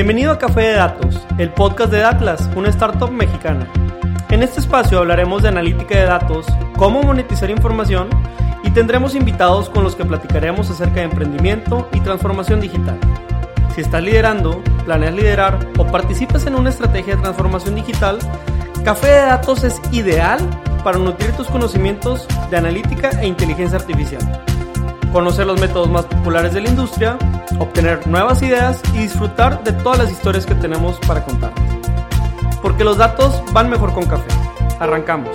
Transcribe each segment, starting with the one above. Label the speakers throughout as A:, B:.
A: Bienvenido a Café de Datos, el podcast de Atlas, una startup mexicana. En este espacio hablaremos de analítica de datos, cómo monetizar información y tendremos invitados con los que platicaremos acerca de emprendimiento y transformación digital. Si estás liderando, planeas liderar o participas en una estrategia de transformación digital, Café de Datos es ideal para nutrir tus conocimientos de analítica e inteligencia artificial, conocer los métodos más populares de la industria, obtener nuevas ideas y disfrutar de todas las historias que tenemos para contar. Porque los datos van mejor con café. Arrancamos.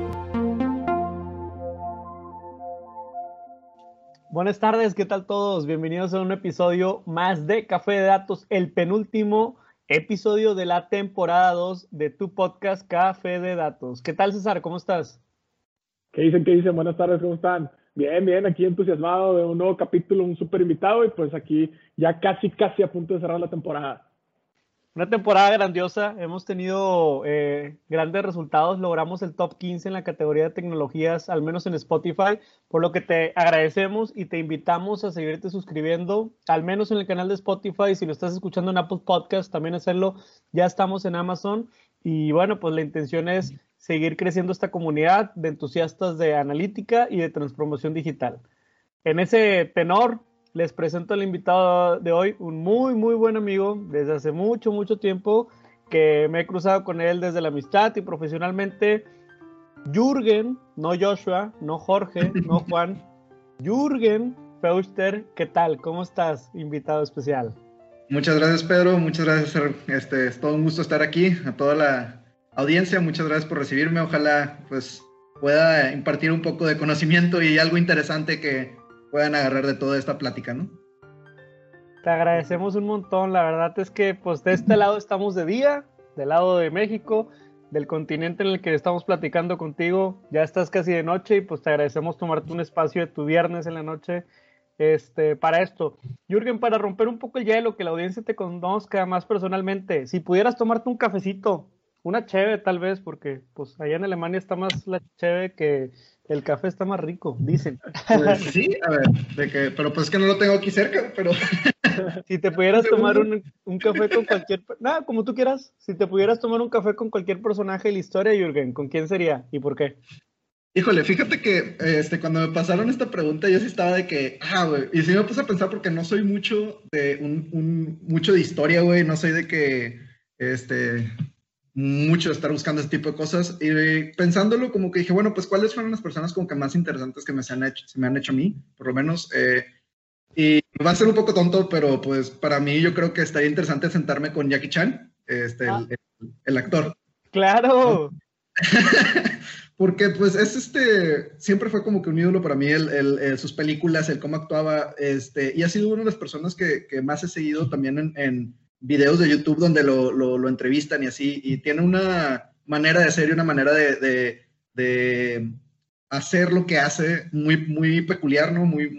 A: Buenas tardes, ¿qué tal todos? Bienvenidos a un episodio más de Café de Datos, el penúltimo episodio de la temporada 2 de tu podcast Café de Datos. ¿Qué tal, César? ¿Cómo estás?
B: ¿Qué dicen? Buenas tardes, ¿cómo están? Bien, aquí entusiasmado de un nuevo capítulo, un súper invitado y pues aquí ya casi a punto de cerrar la temporada.
A: Una temporada grandiosa, hemos tenido grandes resultados, logramos el top 15 en la categoría de tecnologías, al menos en Spotify, por lo que te agradecemos y te invitamos a seguirte suscribiendo, al menos en el canal de Spotify. Si lo estás escuchando en Apple Podcast, también hacerlo, ya estamos en Amazon y bueno, pues la intención es seguir creciendo esta comunidad de entusiastas de analítica y de transformación digital. En ese tenor, les presento al invitado de hoy, un muy buen amigo desde hace mucho tiempo, que me he cruzado con él desde la amistad y profesionalmente. Jürgen, no Joshua, no Jorge, no Juan, Jürgen Feuchter. ¿Qué tal? ¿Cómo estás, invitado especial?
C: Muchas gracias, Pedro, muchas gracias, es todo un gusto estar aquí, a toda la audiencia, muchas gracias por recibirme. Ojalá pues pueda impartir un poco de conocimiento y algo interesante que puedan agarrar de toda esta plática, ¿no?
A: Te agradecemos un montón. La verdad es que pues de este lado estamos de día, del lado de México, del continente en el que estamos platicando contigo, ya estás casi de noche y pues te agradecemos tomarte un espacio de tu viernes en la noche para esto. Jürgen, para romper un poco el hielo, que la audiencia te conozca más personalmente, si pudieras tomarte un cafecito, una cheve tal vez, porque pues allá en Alemania está más la cheve que el café, está más rico, dicen.
C: Pues sí, a ver, pero pues es que no lo tengo aquí cerca, pero...
A: Si te pudieras tomar un café con cualquier... Nada, como tú quieras. Si te pudieras tomar un café con cualquier personaje de la historia, Jürgen, ¿con quién sería y por qué?
C: Híjole, fíjate que cuando me pasaron esta pregunta yo sí estaba de que, güey, y sí me puse a pensar porque no soy mucho de mucho de historia, güey, no soy de que, mucho de estar buscando ese tipo de cosas, y pensándolo como que dije, bueno, pues ¿cuáles fueron las personas como que más interesantes que se me han hecho a mí, por lo menos? Y va a ser un poco tonto, pero pues para mí yo creo que estaría interesante sentarme con Jackie Chan, el actor.
A: ¡Claro!
C: Porque pues siempre fue como que un ídolo para mí, sus películas, el cómo actuaba, y ha sido una de las personas que más he seguido también en videos de YouTube donde lo entrevistan y así, y tiene una manera de ser y una manera de hacer lo que hace muy peculiar, ¿no? Muy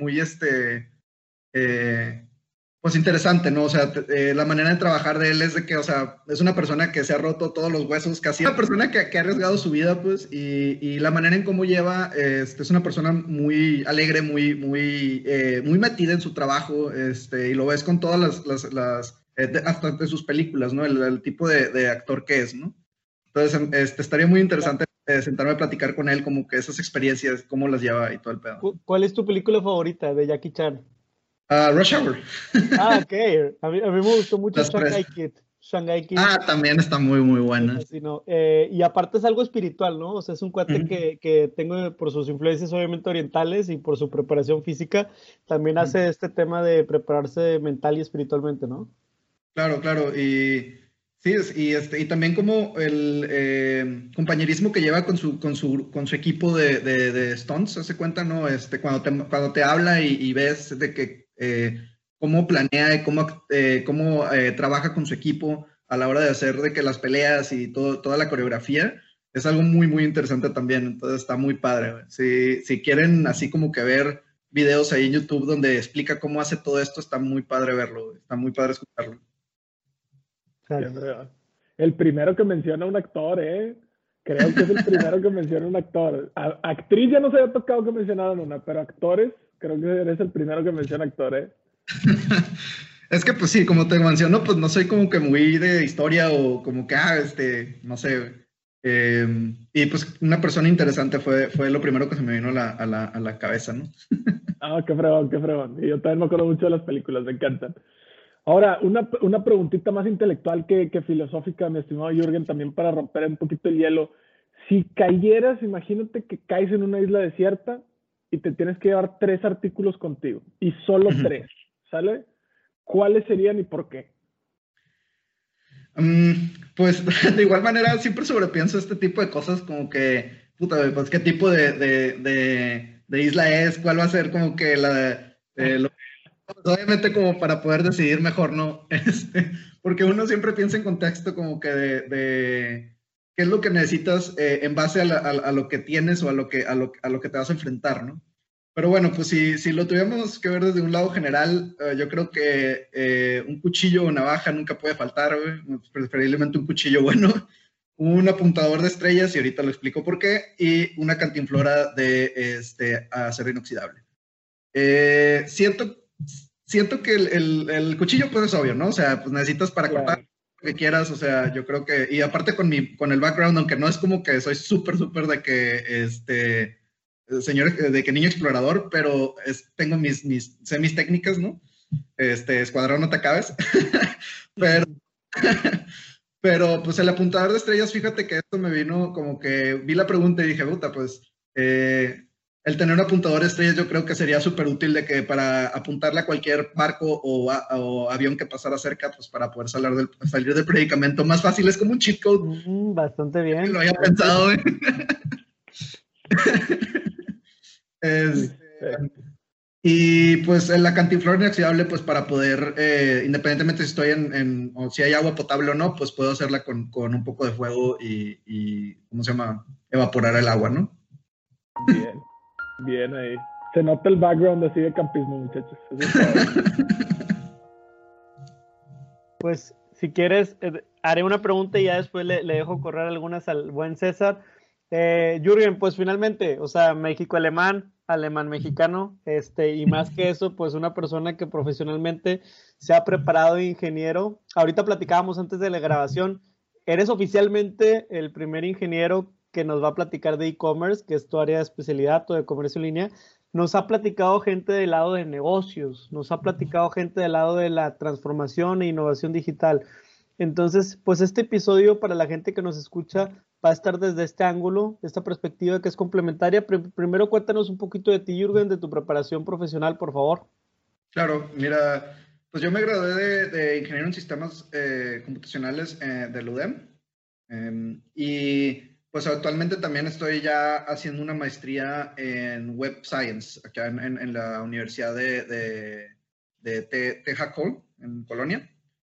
C: pues interesante, ¿no? O sea, la manera de trabajar de él es de que, o sea, es una persona que se ha roto todos los huesos, casi una persona que ha arriesgado su vida, pues, y la manera en cómo lleva, es una persona muy alegre, muy metida en su trabajo, y lo ves con todas hasta de sus películas, ¿no? El tipo de actor que es, ¿no? Entonces, estaría muy interesante sentarme a platicar con él, como que esas experiencias, cómo las lleva y todo el pedo.
A: ¿Cuál es tu película favorita de Jackie Chan?
C: Rush Hour.
A: Ok. A mí me gustó mucho Shanghai Kid.
C: También está muy buena.
A: Sí, no. Y aparte es algo espiritual, ¿no? O sea, es un cuate que tengo por sus influencias obviamente orientales y por su preparación física, también hace este tema de prepararse mental y espiritualmente, ¿no?
C: Claro. Y sí, y también como el compañerismo que lleva con su equipo de stunts, ¿se cuenta, no? Cuando te habla y ves de que cómo planea y cómo trabaja con su equipo a la hora de hacer de que las peleas y toda la coreografía, es algo muy interesante también. Entonces está muy padre, güey. Si quieren así como que ver videos ahí en YouTube donde explica cómo hace todo esto, está muy padre verlo, güey. Está muy padre escucharlo.
B: El primero que menciona un actor, creo que es el primero que menciona un actor. Actriz ya no se había tocado que mencionaran una, pero actores, creo que eres el primero que menciona actor,
C: Es que, pues sí, como te menciono, pues no soy como que muy de historia o como que, no sé. Y pues una persona interesante fue lo primero que se me vino a la cabeza, ¿no?
B: Ah, qué fregón, qué fregón. Y yo también me acuerdo mucho de las películas, me encantan. Ahora, una preguntita más intelectual que filosófica, mi estimado Jürgen, también para romper un poquito el hielo. Si cayeras, imagínate que caes en una isla desierta y te tienes que llevar 3 artículos contigo, y solo 3, ¿sale? ¿Cuáles serían y por qué?
C: Pues de igual manera siempre sobrepienso este tipo de cosas como que, puta, pues qué tipo de isla es, cuál va a ser como que pues, obviamente como para poder decidir mejor, ¿no? Porque uno siempre piensa en contexto como que de qué es lo que necesitas en base a lo que tienes o a lo que te vas a enfrentar, ¿no? Pero bueno, pues si lo tuviéramos que ver desde un lado general, yo creo que un cuchillo o navaja nunca puede faltar, güey. Preferiblemente un cuchillo bueno, un apuntador de estrellas, y ahorita lo explico por qué, y una cantinflora de acero inoxidable. Siento que el cuchillo pues es obvio, ¿no? O sea, pues necesitas para cortar
B: Claro.
C: lo que quieras, o sea, yo creo que, y aparte con el background, aunque no es como que soy súper de que, señor, de que niño explorador, pero tengo sé mis técnicas, ¿no? Escuadrón no te acabes, pero, pero pues el apuntador de estrellas, fíjate que esto me vino como que vi la pregunta y dije, puta, pues el tener un apuntador de estrellas yo creo que sería súper útil de que para apuntarle a cualquier barco o avión que pasara cerca, pues para poder salir del predicamento más fácil, es como un cheat code.
A: Bastante bien.
C: Lo había pensado, ¿eh?
B: Sí.
C: Este, y pues la cantinflora inoxidable, pues para poder, independientemente si estoy o si hay agua potable o no, pues puedo hacerla con un poco de fuego y, ¿cómo se llama? Evaporar el agua, ¿no?
B: Bien, bien ahí. Se nota el background así de campismo, muchachos. Eso es todo.
A: Pues si quieres, haré una pregunta y ya después le dejo correr algunas al buen César. Jürgen, pues finalmente, o sea, México-alemán, alemán-mexicano, y más que eso, pues una persona que profesionalmente se ha preparado de ingeniero. Ahorita platicábamos antes de la grabación, eres oficialmente el primer ingeniero que nos va a platicar de e-commerce, que es tu área de especialidad, o de comercio en línea. Nos ha platicado gente del lado de negocios, nos ha platicado gente del lado de la transformación e innovación digital. Entonces, pues este episodio para la gente que nos escucha va a estar desde este ángulo, esta perspectiva que es complementaria. Primero cuéntanos un poquito de ti, Jürgen, de tu preparación profesional, por favor.
C: Claro, mira, pues yo me gradué de ingeniero en sistemas computacionales del UDEM. Y pues actualmente también estoy ya haciendo una maestría en Web Science acá en la Universidad de Texaco, en Colonia.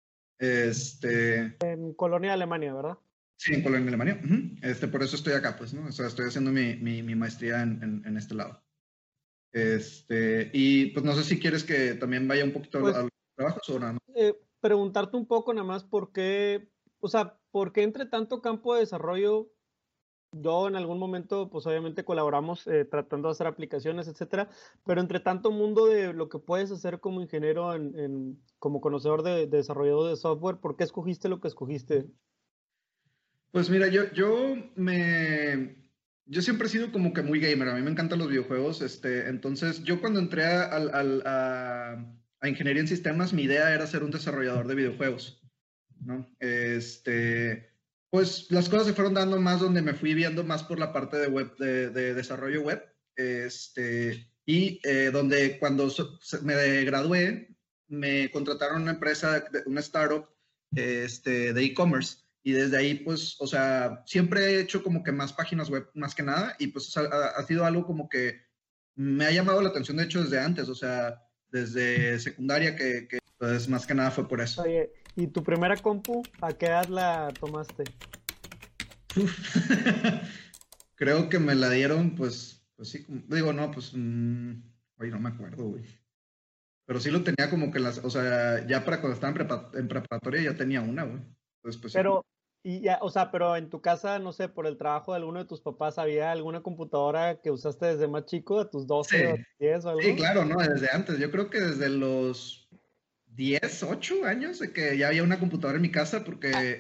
A: En Colonia, Alemania, ¿verdad?
C: Sí, en Colonia, Alemania. Por eso estoy acá, pues, ¿no? O sea, estoy haciendo mi maestría en este lado. Y pues no sé si quieres que también vaya un poquito
A: Pues
C: a los trabajos o nada más.
A: preguntarte un poco nada más por qué, o sea, por qué entre tanto campo de desarrollo. Yo en algún momento, pues obviamente colaboramos tratando de hacer aplicaciones, etcétera, pero entre tanto mundo de lo que puedes hacer como ingeniero, como conocedor de desarrollador de software, ¿por qué escogiste lo que escogiste?
C: Pues mira, yo siempre he sido como que muy gamer, a mí me encantan los videojuegos, entonces yo cuando entré a ingeniería en sistemas, mi idea era ser un desarrollador de videojuegos, ¿no? Pues las cosas se fueron dando más donde me fui viendo más por la parte de web, de desarrollo web, donde cuando me gradué, me contrataron una empresa, una startup, de e-commerce. Y desde ahí, pues, o sea, siempre he hecho como que más páginas web, más que nada, y pues ha sido algo como que me ha llamado la atención, de hecho, desde antes, o sea, desde secundaria, pues más que nada fue por eso.
A: Oye, ¿y tu primera compu, a qué edad la tomaste?
C: Creo que me la dieron, pues sí, digo, no, pues, oye, no me acuerdo, güey. Pero sí lo tenía como que o sea, ya para cuando estaba en preparatoria ya tenía una, güey. Entonces, pues sí.
A: Pero, y ya, o sea, pero en tu casa, no sé, por el trabajo de alguno de tus papás, ¿había alguna computadora que usaste desde más chico, a tus
C: Sí,
A: 12 o 10 o
C: sí,
A: algo?
C: claro, ¿no? Desde antes, yo creo que desde los 10, 8 años de que ya había una computadora en mi casa porque,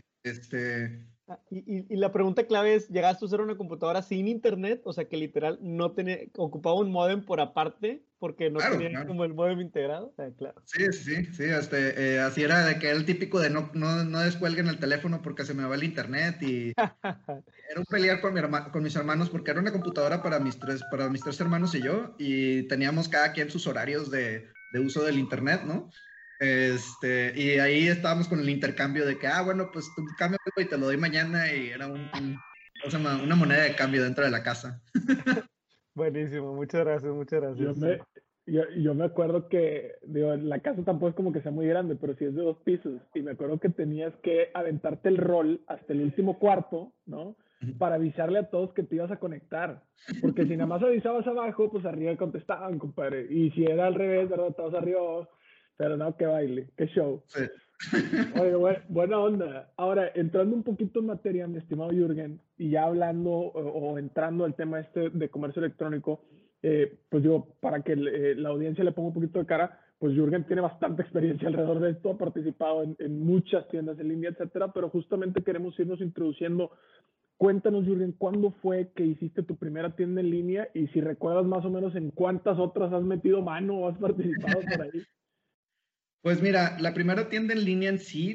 A: Y la pregunta clave es, ¿llegaste a usar una computadora sin internet? O sea, que literal no tenía, ocupaba un módem por aparte porque no
C: claro,
A: tenía
C: claro.
A: como el módem integrado. Claro.
C: Sí, sí, sí, así era de que era el típico de no descuelguen el teléfono porque se me va el internet y era un pelear con mis hermanos porque era una computadora para mis tres hermanos y yo y teníamos cada quien sus horarios de uso del internet, ¿no? Y ahí estábamos con el intercambio de que, bueno, pues tú cámbiamelo y te lo doy mañana y era ¿cómo se llama? Una moneda de cambio dentro de la casa.
A: Buenísimo, muchas gracias, muchas
B: Yo
A: gracias.
B: me, yo me acuerdo que, digo, la casa tampoco es como que sea muy grande, pero sí es de 2 pisos. Y me acuerdo que tenías que aventarte el rol hasta el último cuarto, ¿no? Para avisarle a todos que te ibas a conectar. Porque si nada más avisabas abajo, pues arriba contestaban, compadre. Y si era al revés, ¿verdad? Todos arriba. Pero no, qué baile, qué show.
C: Sí.
B: Oye, buena onda. Ahora, entrando un poquito en materia, mi estimado Jürgen, y ya hablando o entrando al tema este de comercio electrónico, pues digo, para que la audiencia le ponga un poquito de cara, pues Jürgen tiene bastante experiencia alrededor de esto, ha participado en muchas tiendas en línea, etcétera, pero justamente queremos irnos introduciendo. Cuéntanos, Jürgen, ¿cuándo fue que hiciste tu primera tienda en línea? Y si recuerdas más o menos en cuántas otras has metido mano o has participado por ahí.
C: Pues mira, la primera tienda en línea en sí,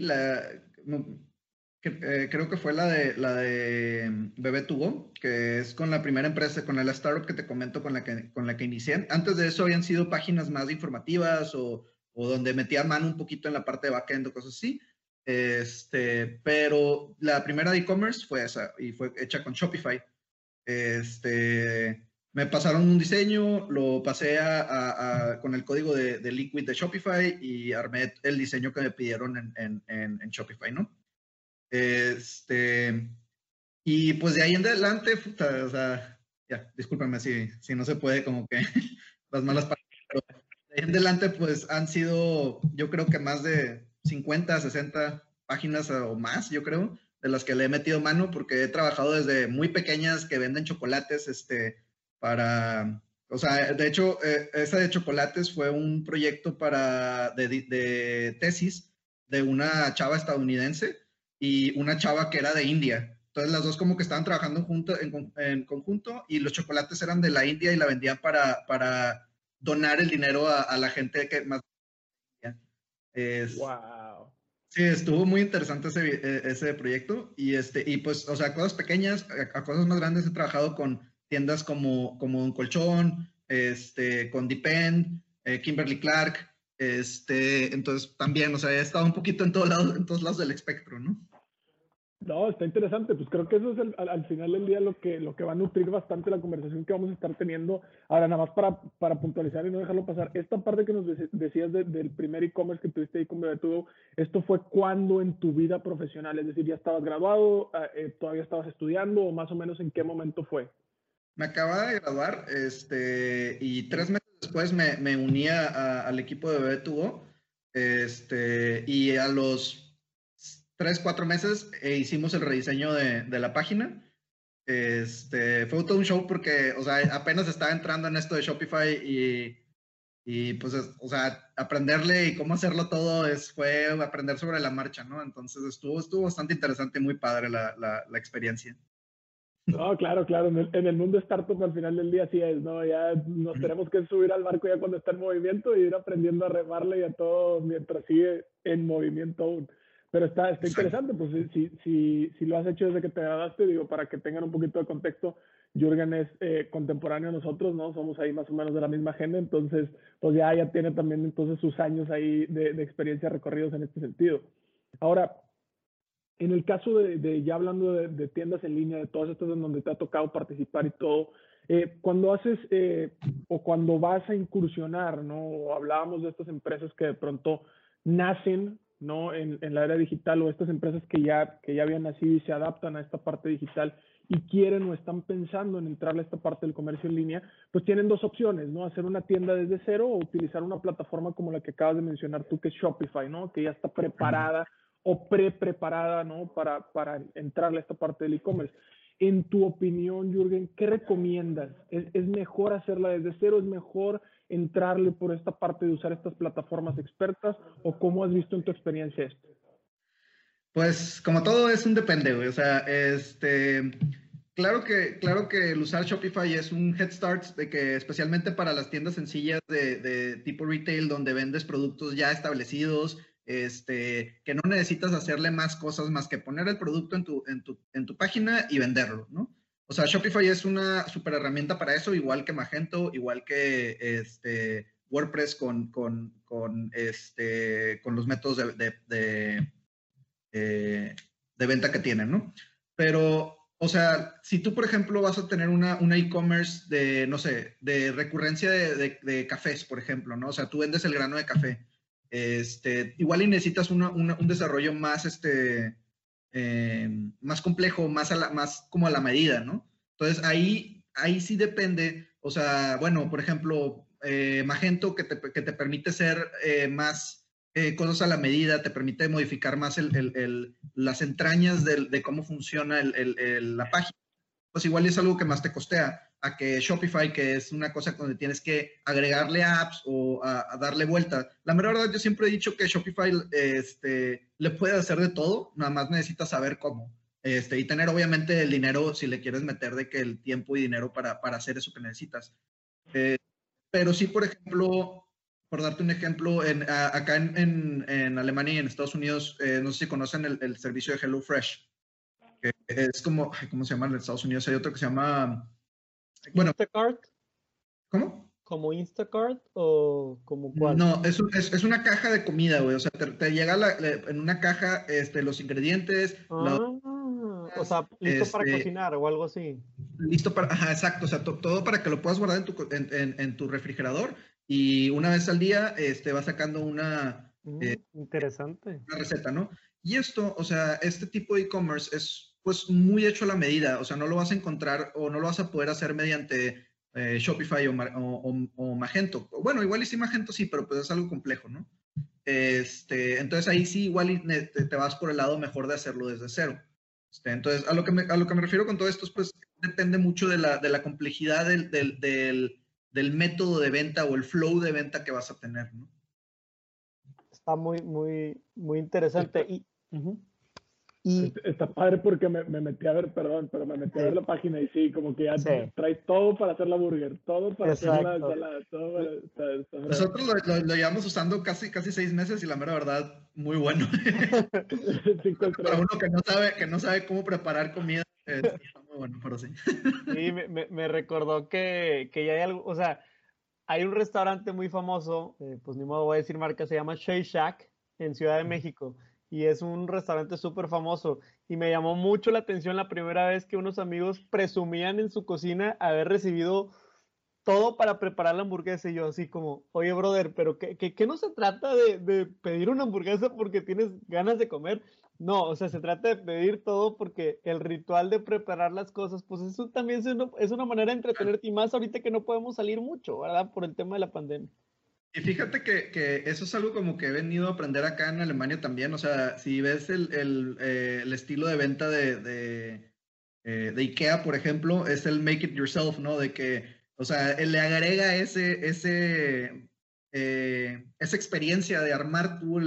C: creo que fue la de Bebé Tubo, que es con la primera empresa, con la startup que te comento con la que inicié. Antes de eso habían sido páginas más informativas o donde metía mano un poquito en la parte de backend o cosas así. Pero la primera de e-commerce fue esa y fue hecha con Shopify. Me pasaron un diseño, lo pasé con el código de Liquid de Shopify y armé el diseño que me pidieron en Shopify, ¿no? Y pues de ahí en adelante, puta, o sea, ya, discúlpame si no se puede como que las malas palabras, pero de ahí en adelante pues han sido, yo creo que más de 50, 60 páginas o más, yo creo, de las que le he metido mano porque he trabajado desde muy pequeñas que venden chocolates, o sea, de hecho, esa de chocolates fue un proyecto de tesis de una chava estadounidense y una chava que era de India. Entonces las dos como que estaban trabajando en conjunto y los chocolates eran de la India y la vendían para donar el dinero a la gente que más... Es,
B: Wow.
C: sí, estuvo muy interesante ese proyecto y pues, o sea, cosas pequeñas a cosas más grandes he trabajado con tiendas como Un Colchón, con Depend, Kimberly Clark, entonces también, o sea, he estado un poquito en todos lados del espectro, ¿no?
B: No, está interesante. Pues creo que eso es al final del día lo que va a nutrir bastante la conversación que vamos a estar teniendo. Ahora, nada más para puntualizar y no dejarlo pasar, esta parte que nos decías del primer e-commerce que tuviste ahí con Bebetudo, ¿esto fue cuándo en tu vida profesional? Es decir, ¿ya estabas graduado, todavía estabas estudiando o más o menos en qué momento fue?
C: Me acababa de graduar, y 3 meses después me uní al equipo de Bebé Tubo, y a los 3, 4 meses hicimos el rediseño de la página. Fue todo un show porque, o sea, apenas estaba entrando en esto de Shopify y pues, o sea, aprenderle y cómo hacerlo todo fue aprender sobre la marcha, ¿no? Entonces estuvo bastante interesante y muy padre la experiencia.
B: No, claro, claro. En el mundo startup al final del día así es, ¿no? Ya nos tenemos que subir al barco ya cuando está en movimiento y ir aprendiendo a remarle y a todo mientras sigue en movimiento aún. Pero está
C: Exacto.
B: interesante, pues si lo has hecho desde que te graduaste, digo, para que tengan un poquito de contexto, Jürgen es contemporáneo a nosotros, ¿no? Somos ahí más o menos de la misma agenda, entonces, pues ya tiene también entonces sus años ahí de experiencia recorridos en este sentido. Ahora, en el caso ya hablando de tiendas en línea, de todas estas en donde te ha tocado participar y todo, cuando haces o cuando vas a incursionar, ¿no? O hablábamos de estas empresas que de pronto nacen, ¿no? En la era digital o estas empresas que ya habían nacido y se adaptan a esta parte digital y quieren o están pensando en entrarle a esta parte del comercio en línea, pues tienen dos opciones, ¿no? Hacer una tienda desde cero o utilizar una plataforma como la que acabas de mencionar tú, que es Shopify, ¿no? Que ya está preparada o preparada, ¿no? Para entrarle a esta parte del e-commerce. En tu opinión, Jürgen, ¿qué recomiendas? ¿Es mejor hacerla desde cero? ¿Es mejor entrarle por esta parte de usar estas plataformas expertas, o cómo has visto en tu experiencia esto?
C: Pues como todo es un depende, güey. O sea, claro que el usar Shopify es un head start de que especialmente para las tiendas sencillas de tipo retail donde vendes productos ya establecidos, que no necesitas hacerle más cosas más que poner el producto en tu página y venderlo, ¿no? O sea, Shopify es una super herramienta para eso, igual que Magento, igual que WordPress con los métodos de venta que tienen, ¿no? Pero, o sea, si tú, por ejemplo, vas a tener una e-commerce de, no sé, de recurrencia de cafés, por ejemplo, ¿no? O sea, tú vendes el grano de café. Igual y necesitas un desarrollo más, más complejo, más como a la medida, ¿no? Entonces, ahí sí depende, o sea, bueno, por ejemplo, Magento que te permite ser más cosas a la medida, te permite modificar más las entrañas de cómo funciona la página. Pues igual es algo que más te costea a que Shopify, que es una cosa donde tienes que agregarle apps o a darle vuelta. La mera verdad, yo siempre he dicho que Shopify le puede hacer de todo, nada más necesitas saber cómo. Y tener obviamente el dinero, si le quieres meter de que el tiempo y dinero para hacer eso que necesitas. Pero sí, por ejemplo, por darte un ejemplo, acá en Alemania y en Estados Unidos, no sé si conocen el servicio de HelloFresh, que es como, ay, ¿cómo se llama en Estados Unidos? Hay otro que se llama, bueno,
A: ¿Instacart?
C: ¿cómo?
A: ¿Como Instacart o como cuál?
C: No, es una caja de comida, güey. O sea, te llega en una caja los ingredientes,
A: O sea, listo para cocinar o algo así.
C: listo para, ajá, exacto, o sea, todo para que lo puedas guardar en tu refrigerador y una vez al día vas sacando
A: Interesante.
C: una receta, ¿no? Y esto, o sea, este tipo de e-commerce es pues muy hecho a la medida, o sea, no lo vas a encontrar o no lo vas a poder hacer mediante Shopify o Magento. Bueno, igual y sí Magento sí, pero pues es algo complejo, ¿no? Entonces ahí sí igual y te vas por el lado mejor de hacerlo desde cero. Entonces, a lo que me refiero con todo esto es, pues, depende mucho de la complejidad del método de venta o el flow de venta que vas a tener, ¿no?
A: Está muy, muy, muy interesante. Y
B: Está padre porque me metí a ver, perdón, pero me metí a ver la página y sí, como que ya
A: sí,
B: trae todo para hacer la burger, todo para hacer la
A: exacto.
B: ensalada, todo está
C: Nosotros lo llevamos usando casi 6 meses y la mera verdad, muy bueno. Para uno que no sabe cómo preparar comida, está muy bueno, pero sí.
A: Sí, me recordó que ya hay algo, o sea, hay un restaurante muy famoso, pues ni modo voy a decir marca, se llama Shake Shack en Ciudad de México y es un restaurante súper famoso y me llamó mucho la atención la primera vez que unos amigos presumían en su cocina haber recibido todo para preparar la hamburguesa y yo así como, oye brother, pero ¿qué no se trata de pedir una hamburguesa porque tienes ganas de comer? No, o sea, se trata de pedir todo porque el ritual de preparar las cosas, pues eso también es una manera de entretenerte y más ahorita que no podemos salir mucho, ¿verdad? Por el tema de la pandemia.
C: Y fíjate que eso es algo como que he venido a aprender acá en Alemania también. O sea, si ves el estilo de venta de IKEA, por ejemplo, es el make it yourself, ¿no? De que, o sea, él le agrega esa experiencia de armar tú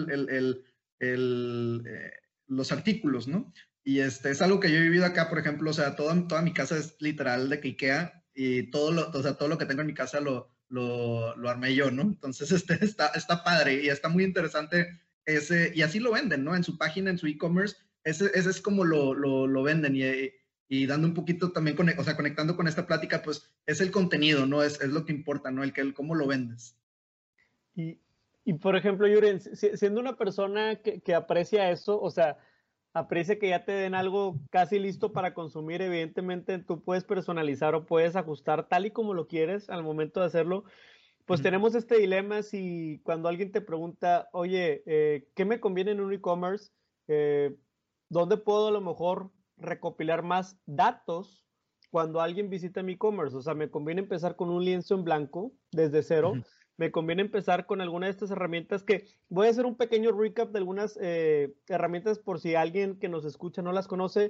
C: los artículos, ¿no? Y es algo que yo he vivido acá, por ejemplo, o sea, toda mi casa es literal de que IKEA y o sea, todo lo que tengo en mi casa lo armé yo, ¿no? Entonces, está padre y está muy interesante y así lo venden, ¿no? En su página, en su e-commerce, ese es como lo venden y dando un poquito también, o sea, conectando con esta plática, pues es el contenido, ¿no? Es lo que importa, ¿no? El cómo lo vendes.
A: Y, y por ejemplo, Yuren, siendo una persona que aprecia eso, o sea, aprecia que ya te den algo casi listo para consumir, evidentemente tú puedes personalizar o puedes ajustar tal y como lo quieres al momento de hacerlo. Pues tenemos este dilema si cuando alguien te pregunta, oye, ¿qué me conviene en un e-commerce? ¿Dónde puedo a lo mejor recopilar más datos cuando alguien visita mi e-commerce? O sea, me conviene empezar con un lienzo en blanco desde cero. Me conviene empezar con alguna de estas herramientas que voy a hacer un pequeño recap de algunas herramientas por si alguien que nos escucha no las conoce.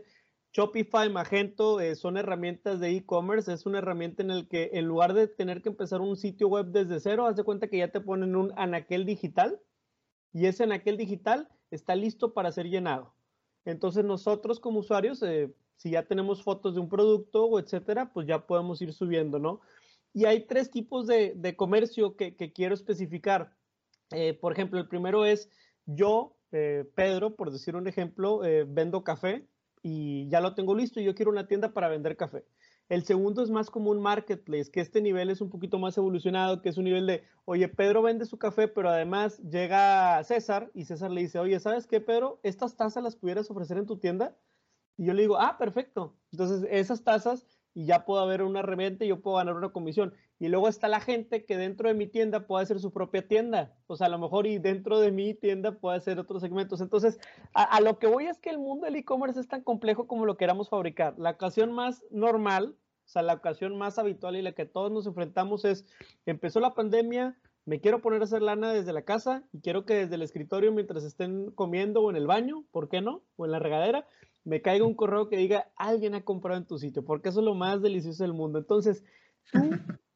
A: Shopify, Magento son herramientas de e-commerce, es una herramienta en la que en lugar de tener que empezar un sitio web desde cero, haz de cuenta que ya te ponen un anaquel digital y ese anaquel digital está listo para ser llenado. Entonces nosotros como usuarios, si ya tenemos fotos de un producto o etcétera, pues ya podemos ir subiendo, ¿no? Y hay tres tipos de comercio que quiero especificar. Por ejemplo, el primero es yo, Pedro, por decir un ejemplo, vendo café y ya lo tengo listo y yo quiero una tienda para vender café. El segundo es más como un marketplace, que este nivel es un poquito más evolucionado, que es un nivel de, oye, Pedro vende su café, pero además llega César y César le dice, oye, ¿sabes qué, Pedro? ¿Estas tazas las pudieras ofrecer en tu tienda? Y yo le digo, ah, perfecto. Entonces, esas tazas y ya puedo haber una reventa y yo puedo ganar una comisión. Y luego está la gente que dentro de mi tienda puede hacer su propia tienda. O sea, a lo mejor y dentro de mi tienda puede hacer otros segmentos. Entonces, a lo que voy es que el mundo del e-commerce es tan complejo como lo queramos fabricar. La ocasión más normal, o sea, la ocasión más habitual y la que todos nos enfrentamos es, empezó la pandemia, me quiero poner a hacer lana desde la casa y quiero que desde el escritorio mientras estén comiendo o en el baño, ¿por qué no? O en la regadera, me caiga un correo que diga, alguien ha comprado en tu sitio, porque eso es lo más delicioso del mundo. Entonces, tú,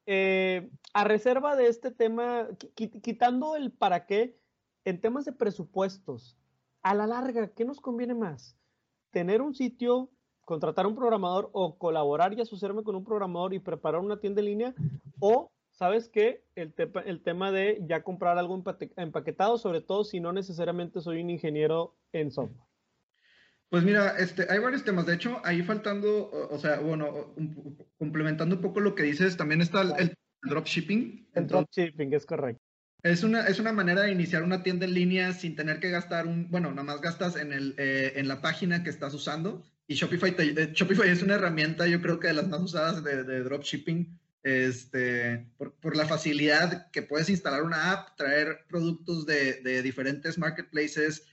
A: a reserva de este tema, quitando el para qué, en temas de presupuestos, a la larga, ¿qué nos conviene más? ¿Tener un sitio, contratar un programador o colaborar y asociarme con un programador y preparar una tienda en línea? ¿O, sabes qué? El tema de ya comprar algo empaquetado, sobre todo si no necesariamente soy un ingeniero en software.
C: Pues mira, hay varios temas. De hecho, ahí faltando, o sea, bueno, complementando un poco lo que dices, también está el dropshipping.
A: El dropshipping es correcto.
C: Es una manera de iniciar una tienda en línea sin tener que gastar bueno, nada más gastas en la página que estás usando. Y Shopify es una herramienta, yo creo que de las más usadas de dropshipping, por la facilidad que puedes instalar una app, traer productos de diferentes marketplaces,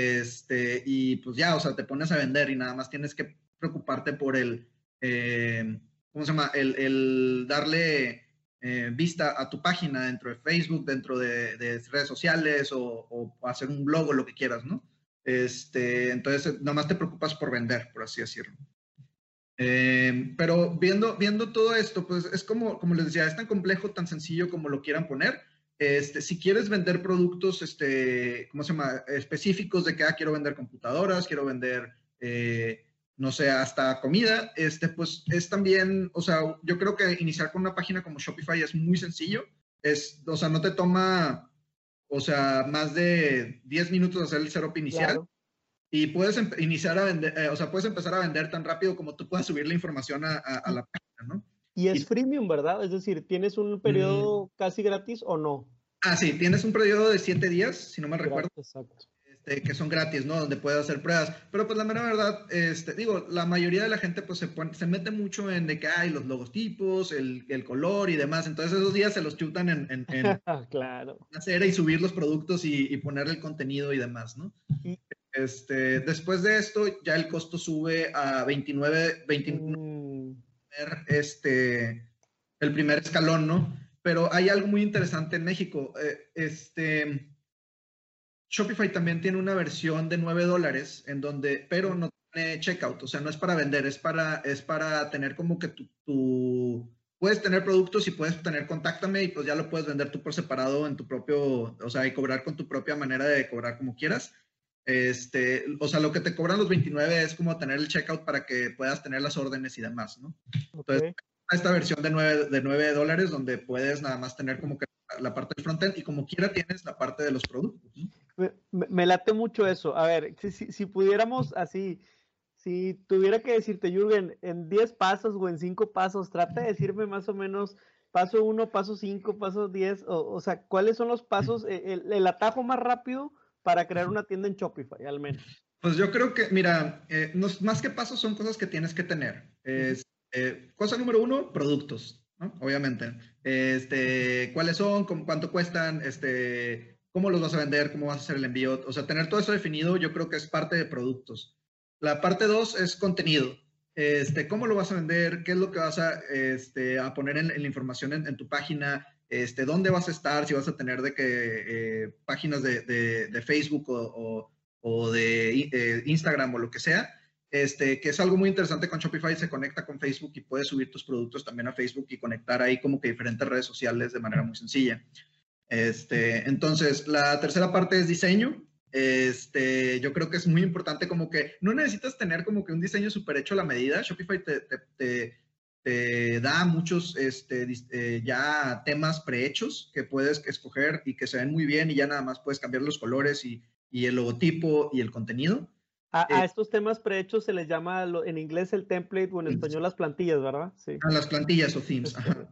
C: y pues ya, o sea, te pones a vender y nada más tienes que preocuparte por ¿cómo se llama? El darle vista a tu página dentro de Facebook, dentro de redes sociales o hacer un blog o lo que quieras, ¿no? Entonces, nada más te preocupas por vender, por así decirlo. Pero viendo todo esto, pues es como les decía, es tan complejo, tan sencillo como lo quieran poner. Si quieres vender productos, ¿cómo se llama? Específicos de que quiero vender computadoras, quiero vender, no sé, hasta comida, pues es también, o sea, yo creo que iniciar con una página como Shopify es muy sencillo. O sea, no te toma, o sea, más de 10 minutos hacer el setup inicial. Claro. Y puedes iniciar a vender, o sea, puedes empezar a vender tan rápido como tú puedas subir la información a la página, ¿no?
A: Y es freemium, ¿verdad? Es decir, ¿tienes un periodo casi gratis o no?
C: Sí, tienes un periodo de 7 días, si no me recuerdo.
A: Exacto.
C: Que son gratis, ¿no? Donde puedes hacer pruebas. Pero pues la mera verdad, digo, la mayoría de la gente pues se mete mucho en de que hay los logotipos, el color y demás. Entonces esos días se los chutan en
A: claro.
C: hacer y subir los productos y poner el contenido y demás, ¿no?
A: Y
C: después de esto, ya el costo sube a 29, el primer escalón, ¿no? Pero hay algo muy interesante en México. Shopify también tiene una versión de $9 en donde, pero no tiene checkout, o sea, no es para vender, es para tener como que puedes tener productos y puedes tener contáctame y pues ya lo puedes vender tú por separado en tu propio, o sea, y cobrar con tu propia manera de cobrar como quieras. O sea, lo que te cobran los 29 es como tener el checkout para que puedas tener las órdenes y demás, ¿no?
A: Okay.
C: Entonces, esta versión de $9 donde puedes nada más tener como que la parte del frontend y como quiera tienes la parte de los productos, ¿no?
A: Me late mucho eso. A ver, si pudiéramos así, si tuviera que decirte, Jürgen, en 10 pasos o en 5 pasos, trata de decirme más o menos paso 1, paso 5, paso 10, o sea, ¿cuáles son los pasos, el atajo más rápido para crear una tienda en Shopify, al menos?
C: Pues yo creo que, mira, más que pasos son cosas que tienes que tener. Cosa número 1, productos, ¿no? Obviamente. ¿Cuáles son? ¿Cuánto cuestan? ¿Cómo los vas a vender? ¿Cómo vas a hacer el envío? O sea, tener todo eso definido yo creo que es parte de productos. La parte 2 es contenido. ¿Cómo lo vas a vender? ¿Qué es lo que vas a poner en la información en tu página? ¿Dónde vas a estar? Si vas a tener de que páginas de Facebook o de Instagram o lo que sea. que es algo muy interesante con Shopify, se conecta con Facebook y puedes subir tus productos también a Facebook y conectar ahí como que diferentes redes sociales de manera muy sencilla. Entonces, la tercera parte es diseño. Yo creo que es muy importante como que no necesitas tener como que un diseño súper hecho a la medida. Shopify te da muchos ya temas prehechos que puedes escoger y que se ven muy bien y ya nada más puedes cambiar los colores y el logotipo y el contenido.
A: A estos temas prehechos se les llama en inglés el template o en español las plantillas, ¿verdad? Sí.
C: A las plantillas o themes. Ajá.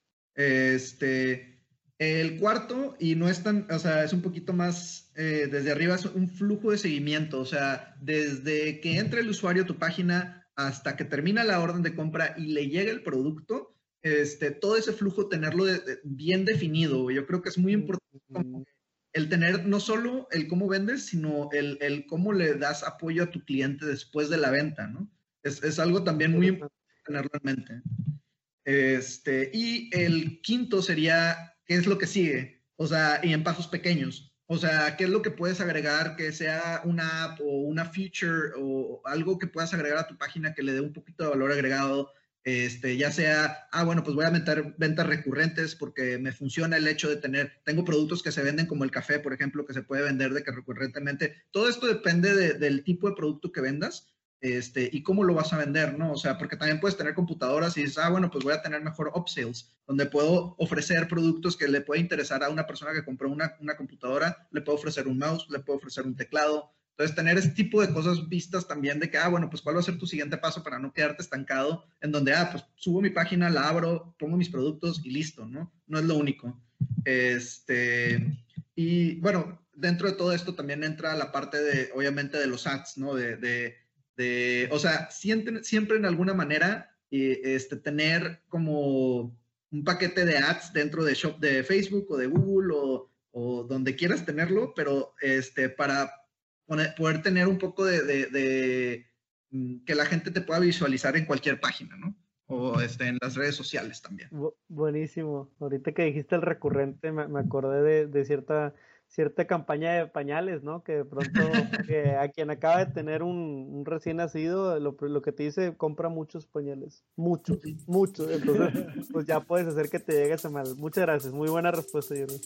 C: El cuarto, y no es tan, o sea, es un poquito más desde arriba, es un flujo de seguimiento, o sea, desde que entra el usuario a tu página hasta que termina la orden de compra y le llega el producto, todo ese flujo tenerlo bien definido. Yo creo que es muy importante el tener no solo el cómo vendes, sino el cómo le das apoyo a tu cliente después de la venta, ¿no? Es algo también muy importante tenerlo en mente. Y el quinto sería, ¿qué es lo que sigue? O sea, y en pasos pequeños. O sea, ¿qué es lo que puedes agregar que sea una app o una feature o algo que puedas agregar a tu página que le dé un poquito de valor agregado? Ya sea, bueno, pues voy a meter ventas recurrentes porque me funciona el hecho de tengo productos que se venden como el café, por ejemplo, que se puede vender de que recurrentemente. Todo esto depende del tipo de producto que vendas. Y cómo lo vas a vender, ¿no? O sea, porque también puedes tener computadoras y dices, bueno, pues voy a tener mejor upsells, donde puedo ofrecer productos que le puede interesar a una persona que compró una computadora, le puedo ofrecer un mouse, le puedo ofrecer un teclado. Entonces, tener ese tipo de cosas vistas también de que, bueno, pues cuál va a ser tu siguiente paso para no quedarte estancado en donde, pues subo mi página, la abro, pongo mis productos y listo, ¿no? No es lo único. Y bueno, dentro de todo esto también entra la parte de, obviamente, de los ads, ¿no? O sea, siempre en alguna manera tener como un paquete de ads dentro de Facebook o de Google o donde quieras tenerlo, pero para poder tener un poco de que la gente te pueda visualizar en cualquier página, ¿no? O en las redes sociales también.
A: Buenísimo. Ahorita que dijiste el recurrente, me acordé de cierta campaña de pañales, ¿no? Que de pronto a quien acaba de tener un recién nacido, lo que te dice, compra muchos pañales. Muchos, muchos. Entonces, pues ya puedes hacer que te llegue ese mal. Muchas gracias. Muy buena respuesta, Jordi.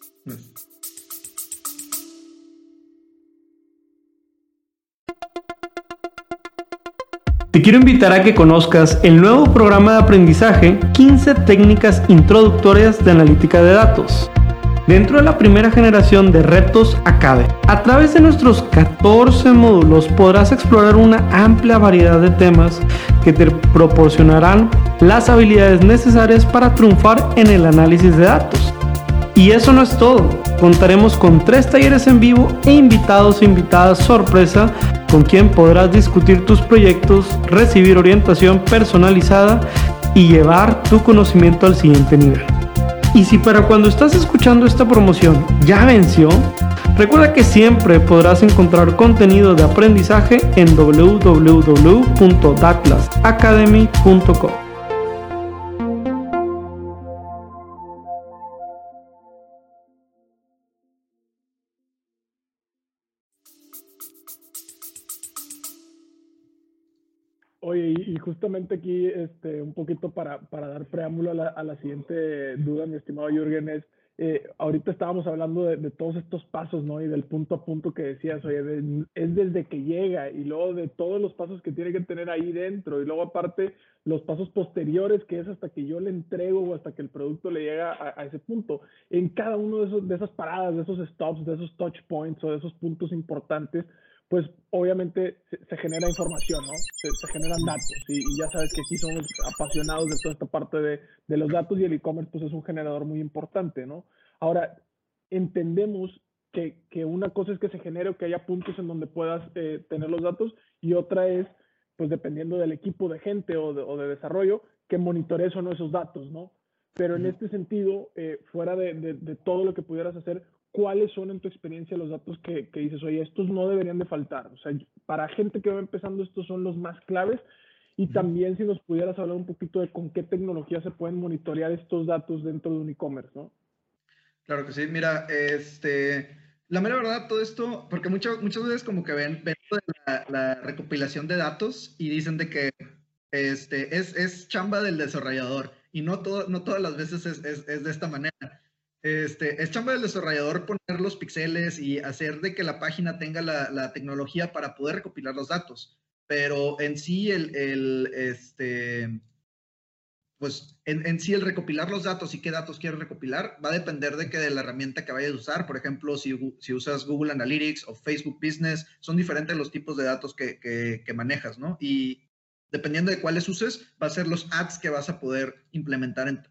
D: Te quiero invitar a que conozcas el nuevo programa de aprendizaje 15 técnicas introductorias de analítica de datos. Dentro de la primera generación de Retos Academy, a través de nuestros 14 módulos podrás explorar una amplia variedad de temas que te proporcionarán las habilidades necesarias para triunfar en el análisis de datos. Y eso no es todo, contaremos con 3 talleres en vivo e invitados e invitadas sorpresa con quien podrás discutir tus proyectos, recibir orientación personalizada y llevar tu conocimiento al siguiente nivel. Y si para cuando estás escuchando esta promoción ya venció, recuerda que siempre podrás encontrar contenido de aprendizaje en www.datlasacademy.com.
B: Oye, y justamente aquí, un poquito para dar preámbulo a la siguiente duda, mi estimado Jürgen, es, ahorita estábamos hablando de todos estos pasos, ¿no? Y del punto a punto que decías, oye, es desde que llega y luego de todos los pasos que tiene que tener ahí dentro y luego aparte los pasos posteriores, que es hasta que yo le entrego o hasta que el producto le llega a ese punto. En cada uno de esas paradas, de esos stops, de esos touch points o de esos puntos importantes, pues obviamente se genera información, ¿no? Se generan datos y ya sabes que aquí somos apasionados de toda esta parte de los datos y el e-commerce pues es un generador muy importante, ¿no? Ahora, entendemos que una cosa es que se genere o que haya puntos en donde puedas tener los datos y otra es, pues dependiendo del equipo de gente o de desarrollo, que monitores o no esos datos, ¿no? Pero en este sentido, fuera de todo lo que pudieras hacer, ¿cuáles son en tu experiencia los datos que dices, oye, estos no deberían de faltar? O sea, para gente que va empezando, estos son los más claves. Y también si nos pudieras hablar un poquito de con qué tecnología se pueden monitorear estos datos dentro de un e-commerce, ¿no?
C: Claro que sí. Mira, la mera verdad, todo esto, porque muchas veces como que ven la recopilación de datos y dicen de que es chamba del desarrollador y no todas las veces es de esta manera. Es chamba del desarrollador poner los píxeles y hacer de que la página tenga la tecnología para poder recopilar los datos, pero en sí pues en sí el recopilar los datos y qué datos quieres recopilar va a depender de la herramienta que vayas a usar. Por ejemplo, si usas Google Analytics o Facebook Business, son diferentes los tipos de datos que manejas, ¿no? Y dependiendo de cuáles uses, va a ser los ads que vas a poder implementar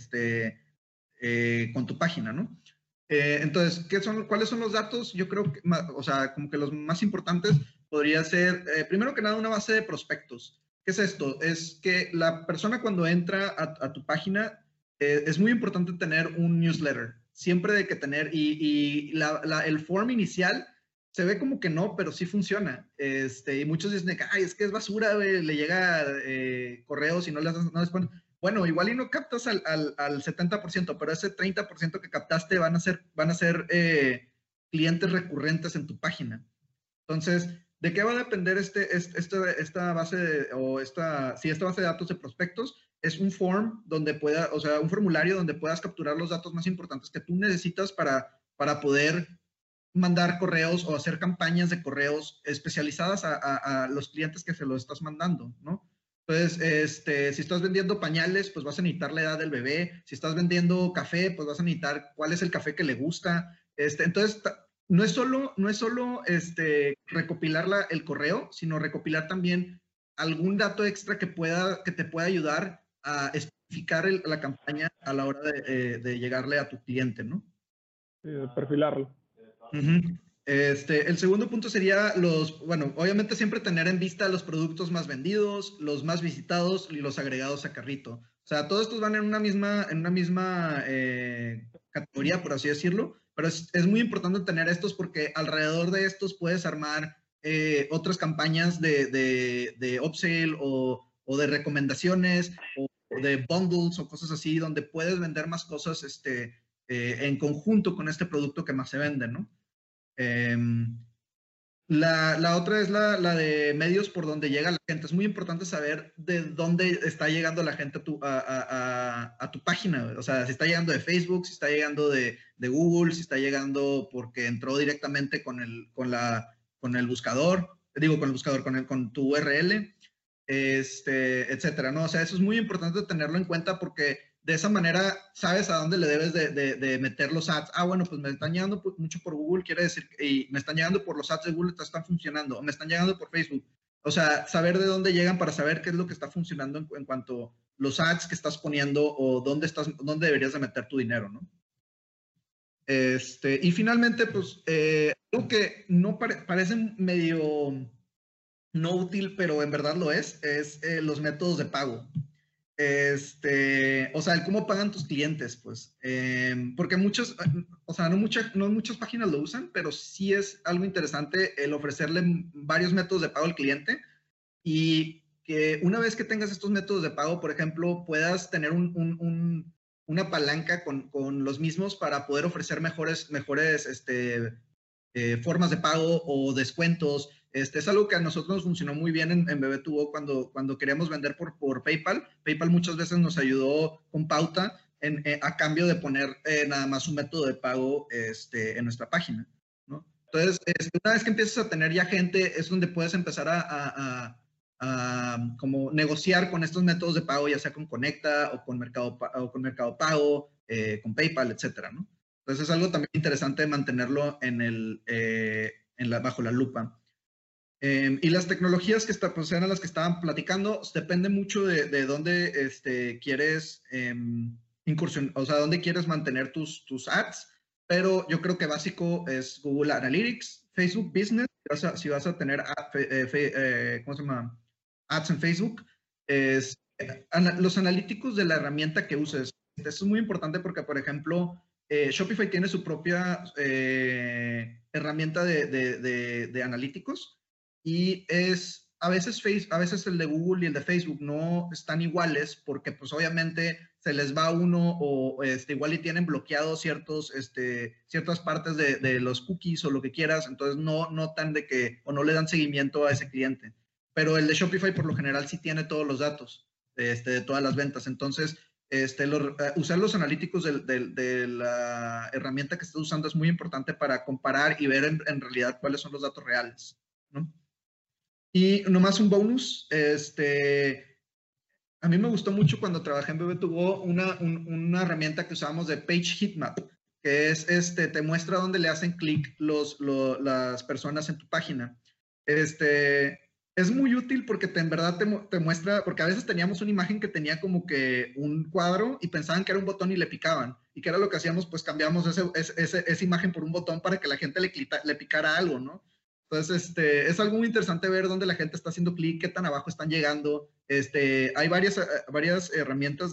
C: con tu página, ¿no? Entonces, ¿cuáles son los datos? Yo creo que, o sea, como que los más importantes podría ser, primero que nada, una base de prospectos. ¿Qué es esto? Es que la persona cuando entra a tu página, es muy importante tener un newsletter. Siempre de que tener, y el form inicial se ve como que no, pero sí funciona. Y muchos dicen, ay, es que es basura, le llega correos y no les ponen. Bueno, igual y no captas al 70%, pero ese 30% que captaste van a ser clientes recurrentes en tu página. Entonces, ¿de qué va a depender esta base esta base de datos de prospectos? Es un form donde un formulario donde puedas capturar los datos más importantes que tú necesitas para poder mandar correos o hacer campañas de correos especializadas a los clientes que se los estás mandando, ¿no? Entonces, si estás vendiendo pañales, pues vas a necesitar la edad del bebé. Si estás vendiendo café, pues vas a necesitar cuál es el café que le gusta. Entonces, no es solo recopilar el correo, sino recopilar también algún dato extra que te pueda ayudar a especificar la campaña a la hora de llegarle a tu cliente, ¿no?
B: Sí, de perfilarlo.
C: El segundo punto sería obviamente siempre tener en vista los productos más vendidos, los más visitados y los agregados a carrito. O sea, todos estos van en una misma categoría, por así decirlo, pero es muy importante tener estos porque alrededor de estos puedes armar otras campañas de upsell o de recomendaciones o de bundles o cosas así, donde puedes vender más cosas en conjunto con este producto que más se vende, ¿no? La otra es la de medios por donde llega la gente. Es muy importante saber de dónde está llegando la gente a tu página. O sea, si está llegando de Facebook, si está llegando de Google, si está llegando porque entró directamente con el buscador, con tu URL, etcétera, ¿no? O sea, eso es muy importante tenerlo en cuenta porque de esa manera sabes a dónde le debes de meter los ads. Bueno, pues me están llegando mucho por Google, quiere decir, y me están llegando por los ads de Google, están funcionando, o me están llegando por Facebook. O sea, saber de dónde llegan para saber qué es lo que está funcionando en cuanto a los ads que estás poniendo o dónde deberías de meter tu dinero, ¿no? Y finalmente, pues, algo que no parece medio no útil, pero en verdad lo es los métodos de pago. O sea, el cómo pagan tus clientes, pues. Porque no muchas páginas lo usan, pero sí es algo interesante el ofrecerle varios métodos de pago al cliente y que una vez que tengas estos métodos de pago, por ejemplo, puedas tener una palanca con los mismos para poder ofrecer mejores formas de pago o descuentos. Es algo que a nosotros nos funcionó muy bien en Bebé2Go cuando queríamos vender por PayPal. PayPal muchas veces nos ayudó con pauta a cambio de poner nada más un método de pago en nuestra página, ¿no? Entonces, una vez que empiezas a tener ya gente, es donde puedes empezar a como negociar con estos métodos de pago, ya sea con Conecta o con Mercado Pago, con PayPal, etcétera, ¿no? Entonces es algo también interesante mantenerlo bajo la lupa. Y las tecnologías que pues, eran las que estaban platicando, depende mucho de dónde quieres incursionar, o sea, dónde quieres mantener tus ads, pero yo creo que básico es Google Analytics, Facebook Business, si vas a tener ¿cómo se llama? Ads en Facebook, los analíticos de la herramienta que uses. Eso es muy importante porque, por ejemplo, Shopify tiene su propia herramienta de analíticos y es a veces el de Google y el de Facebook no están iguales porque pues obviamente se les va uno o igual y tienen bloqueados ciertas partes de los cookies o lo que quieras, entonces no notan de que o no le dan seguimiento a ese cliente. Pero el de Shopify por lo general sí tiene todos los datos de todas las ventas, entonces usar los analíticos de la herramienta que estás usando es muy importante para comparar y ver en realidad cuáles son los datos reales, ¿no? Y nomás un bonus, a mí me gustó mucho cuando trabajé en BB2Go una herramienta que usábamos de Page Heatmap, que es, te muestra dónde le hacen clic las personas en tu página. Es muy útil porque en verdad te muestra, porque a veces teníamos una imagen que tenía como que un cuadro y pensaban que era un botón y le picaban. ¿Y qué era lo que hacíamos? Pues cambiamos esa imagen por un botón para que la gente le picara algo, ¿no? Entonces, es algo muy interesante ver dónde la gente está haciendo clic, qué tan abajo están llegando. Hay varias herramientas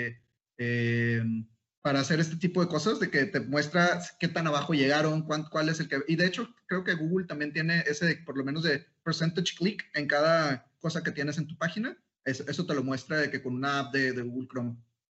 C: para hacer este tipo de cosas, de que te muestra qué tan abajo llegaron, cuál es el que... Y de hecho, creo que Google también tiene por lo menos de percentage click en cada cosa que tienes en tu página. Eso te lo muestra de que con una app de Google Chrome.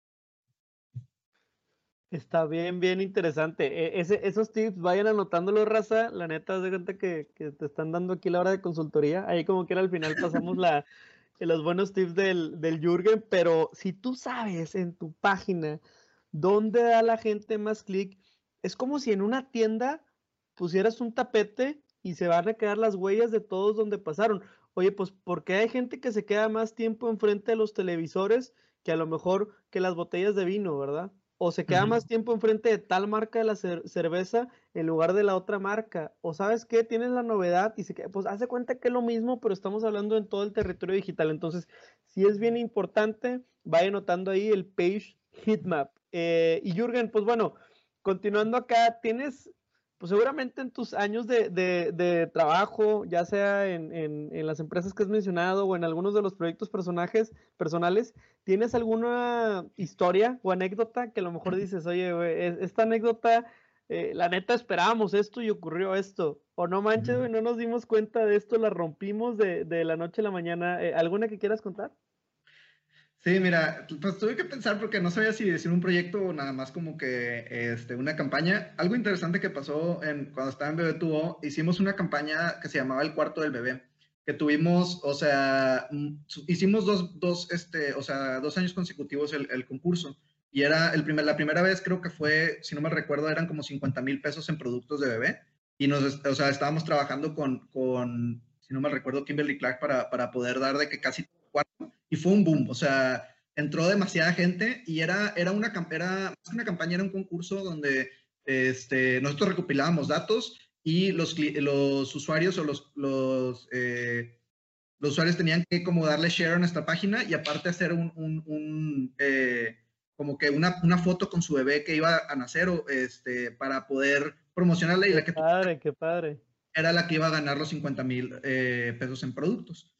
A: Está bien, bien interesante. Esos tips, vayan anotándolo, raza. La neta, haz de cuenta que te están dando aquí la hora de consultoría. Ahí como que al final pasamos los buenos tips del Jürgen, pero si tú sabes en tu página dónde da la gente más clic, es como si en una tienda pusieras un tapete y se van a quedar las huellas de todos donde pasaron. Oye, pues, ¿por qué hay gente que se queda más tiempo enfrente de los televisores que a lo mejor que las botellas de vino, ¿verdad? O se queda más tiempo enfrente de tal marca de la cerveza en lugar de la otra marca. O ¿sabes qué? Tienes la novedad y pues hace cuenta que es lo mismo, pero estamos hablando en todo el territorio digital. Entonces, sí es bien importante, vaya notando ahí el Page Heatmap. Y Jürgen, pues bueno, continuando acá, tienes, pues seguramente en tus años de trabajo, ya sea en las empresas que has mencionado o en algunos de los proyectos personales, ¿tienes alguna historia o anécdota que a lo mejor dices, oye, güey, esta anécdota, la neta esperábamos esto y ocurrió esto? O no manches, güey, no nos dimos cuenta de esto, la rompimos de la noche a la mañana. ¿Alguna que quieras contar?
C: Sí, mira, pues tuve que pensar porque no sabía si decir un proyecto o nada más como que una campaña. Algo interesante que pasó cuando estaba en BB2O, hicimos una campaña que se llamaba El Cuarto del Bebé, que tuvimos, o sea, hicimos dos años consecutivos el concurso. Y era la primera vez, creo que fue, si no me recuerdo, eran como 50,000 pesos en productos de bebé. Y o sea, estábamos trabajando con si no me recuerdo, Kimberly Clark para poder dar de que casi cuarto, y fue un boom, o sea, entró demasiada gente y era más que una campaña, era un concurso donde nosotros recopilábamos datos y los usuarios o los usuarios tenían que como darle share a nuestra página y aparte hacer como que una foto con su bebé que iba a nacer para poder promocionarla. Y
A: Qué padre.
C: Era la que iba a ganar los 50,000 pesos en productos.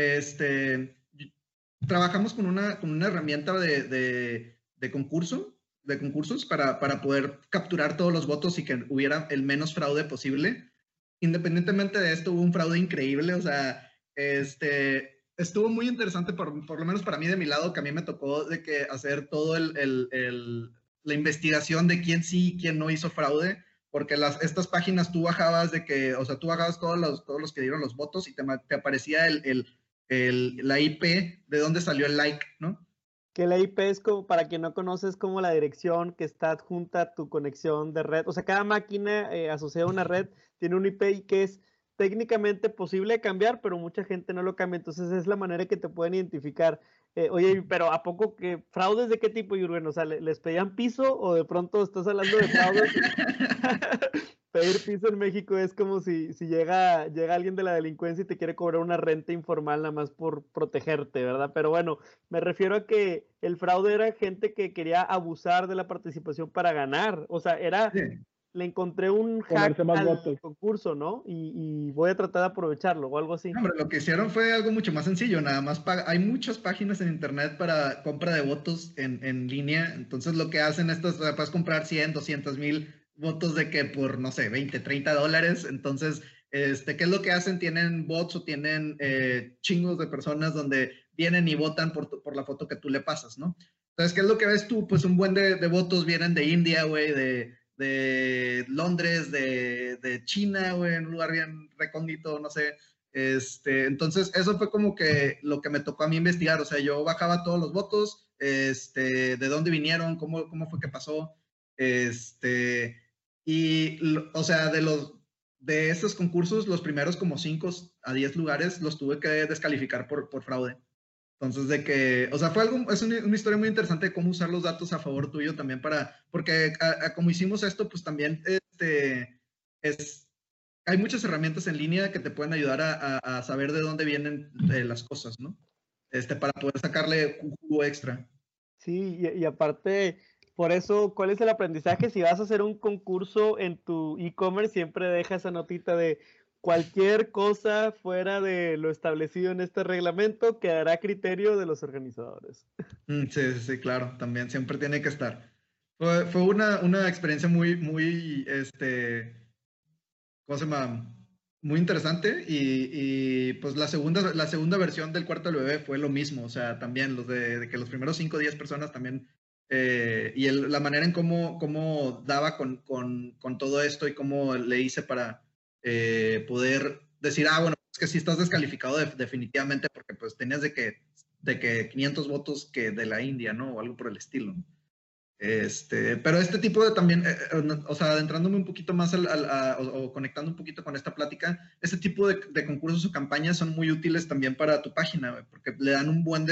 C: Trabajamos con una herramienta de concursos para poder capturar todos los votos y que hubiera el menos fraude posible. Independientemente de esto, hubo un fraude increíble, o sea, estuvo muy interesante, por lo menos para mí de mi lado, que a mí me tocó de que hacer todo la investigación de quién sí y quién no hizo fraude, porque estas páginas tú bajabas tú bajabas todos los que dieron los votos y te aparecía la IP de dónde salió el like, ¿no?
A: Que la IP es como, para quien no conoces, como la dirección que está adjunta a tu conexión de red. O sea, cada máquina asociada a una red tiene un IP que es técnicamente posible cambiar, pero mucha gente no lo cambia. Entonces es la manera que te pueden identificar. Oye, pero ¿a poco que fraudes de qué tipo, Jürgen? O sea, ¿les pedían piso o de pronto estás hablando de fraudes? Pedir piso en México es como si llega alguien de la delincuencia y te quiere cobrar una renta informal nada más por protegerte, ¿verdad? Pero bueno, me refiero a que el fraude era gente que quería abusar de la participación para ganar. O sea,
C: Sí.
A: Le encontré un hack al concurso, ¿no? Y voy a tratar de aprovecharlo o algo así.
C: No, hombre, lo que hicieron fue algo mucho más sencillo, nada más hay muchas páginas en internet para compra de votos en línea, entonces lo que hacen estos, puedes comprar 100, 200,000 votos de que por, no sé, $20, $30, entonces ¿Qué es lo que hacen? Tienen bots o tienen chingos de personas donde vienen y votan por la foto que tú le pasas, ¿no? Entonces, ¿qué es lo que ves tú? Pues un buen de votos vienen de India, güey, de Londres, de China, güey, en un lugar bien recóndito, no sé. Entonces, eso fue como que lo que me tocó a mí investigar. O sea, yo bajaba todos los votos, de dónde vinieron, cómo fue que pasó. O sea, de esos concursos, los primeros como 5 a 10 lugares los tuve que descalificar por fraude. Entonces, o sea, es una historia muy interesante de cómo usar los datos a favor tuyo también porque como hicimos esto, pues también, hay muchas herramientas en línea que te pueden ayudar a saber de dónde vienen las cosas, ¿no? Para poder sacarle un jugo extra.
A: Sí, y aparte, por eso, ¿cuál es el aprendizaje? Si vas a hacer un concurso en tu e-commerce, siempre deja esa notita de cualquier cosa fuera de lo establecido en este reglamento quedará a criterio de los organizadores.
C: Sí, claro, también siempre tiene que estar. Fue una experiencia muy, ¿cómo se llama? Muy interesante y pues la segunda versión del cuarto del bebé fue lo mismo, o sea, también de que los primeros 5 o 10 personas también, y la manera en cómo daba con todo esto y cómo le hice para poder decir, bueno, es que sí estás descalificado definitivamente porque pues tenías de que 500 votos que de la India, ¿no? O algo por el estilo. Pero este tipo de también, o sea, adentrándome un poquito más o conectando un poquito con esta plática, este tipo de concursos o campañas son muy útiles también para tu página, porque le dan un buen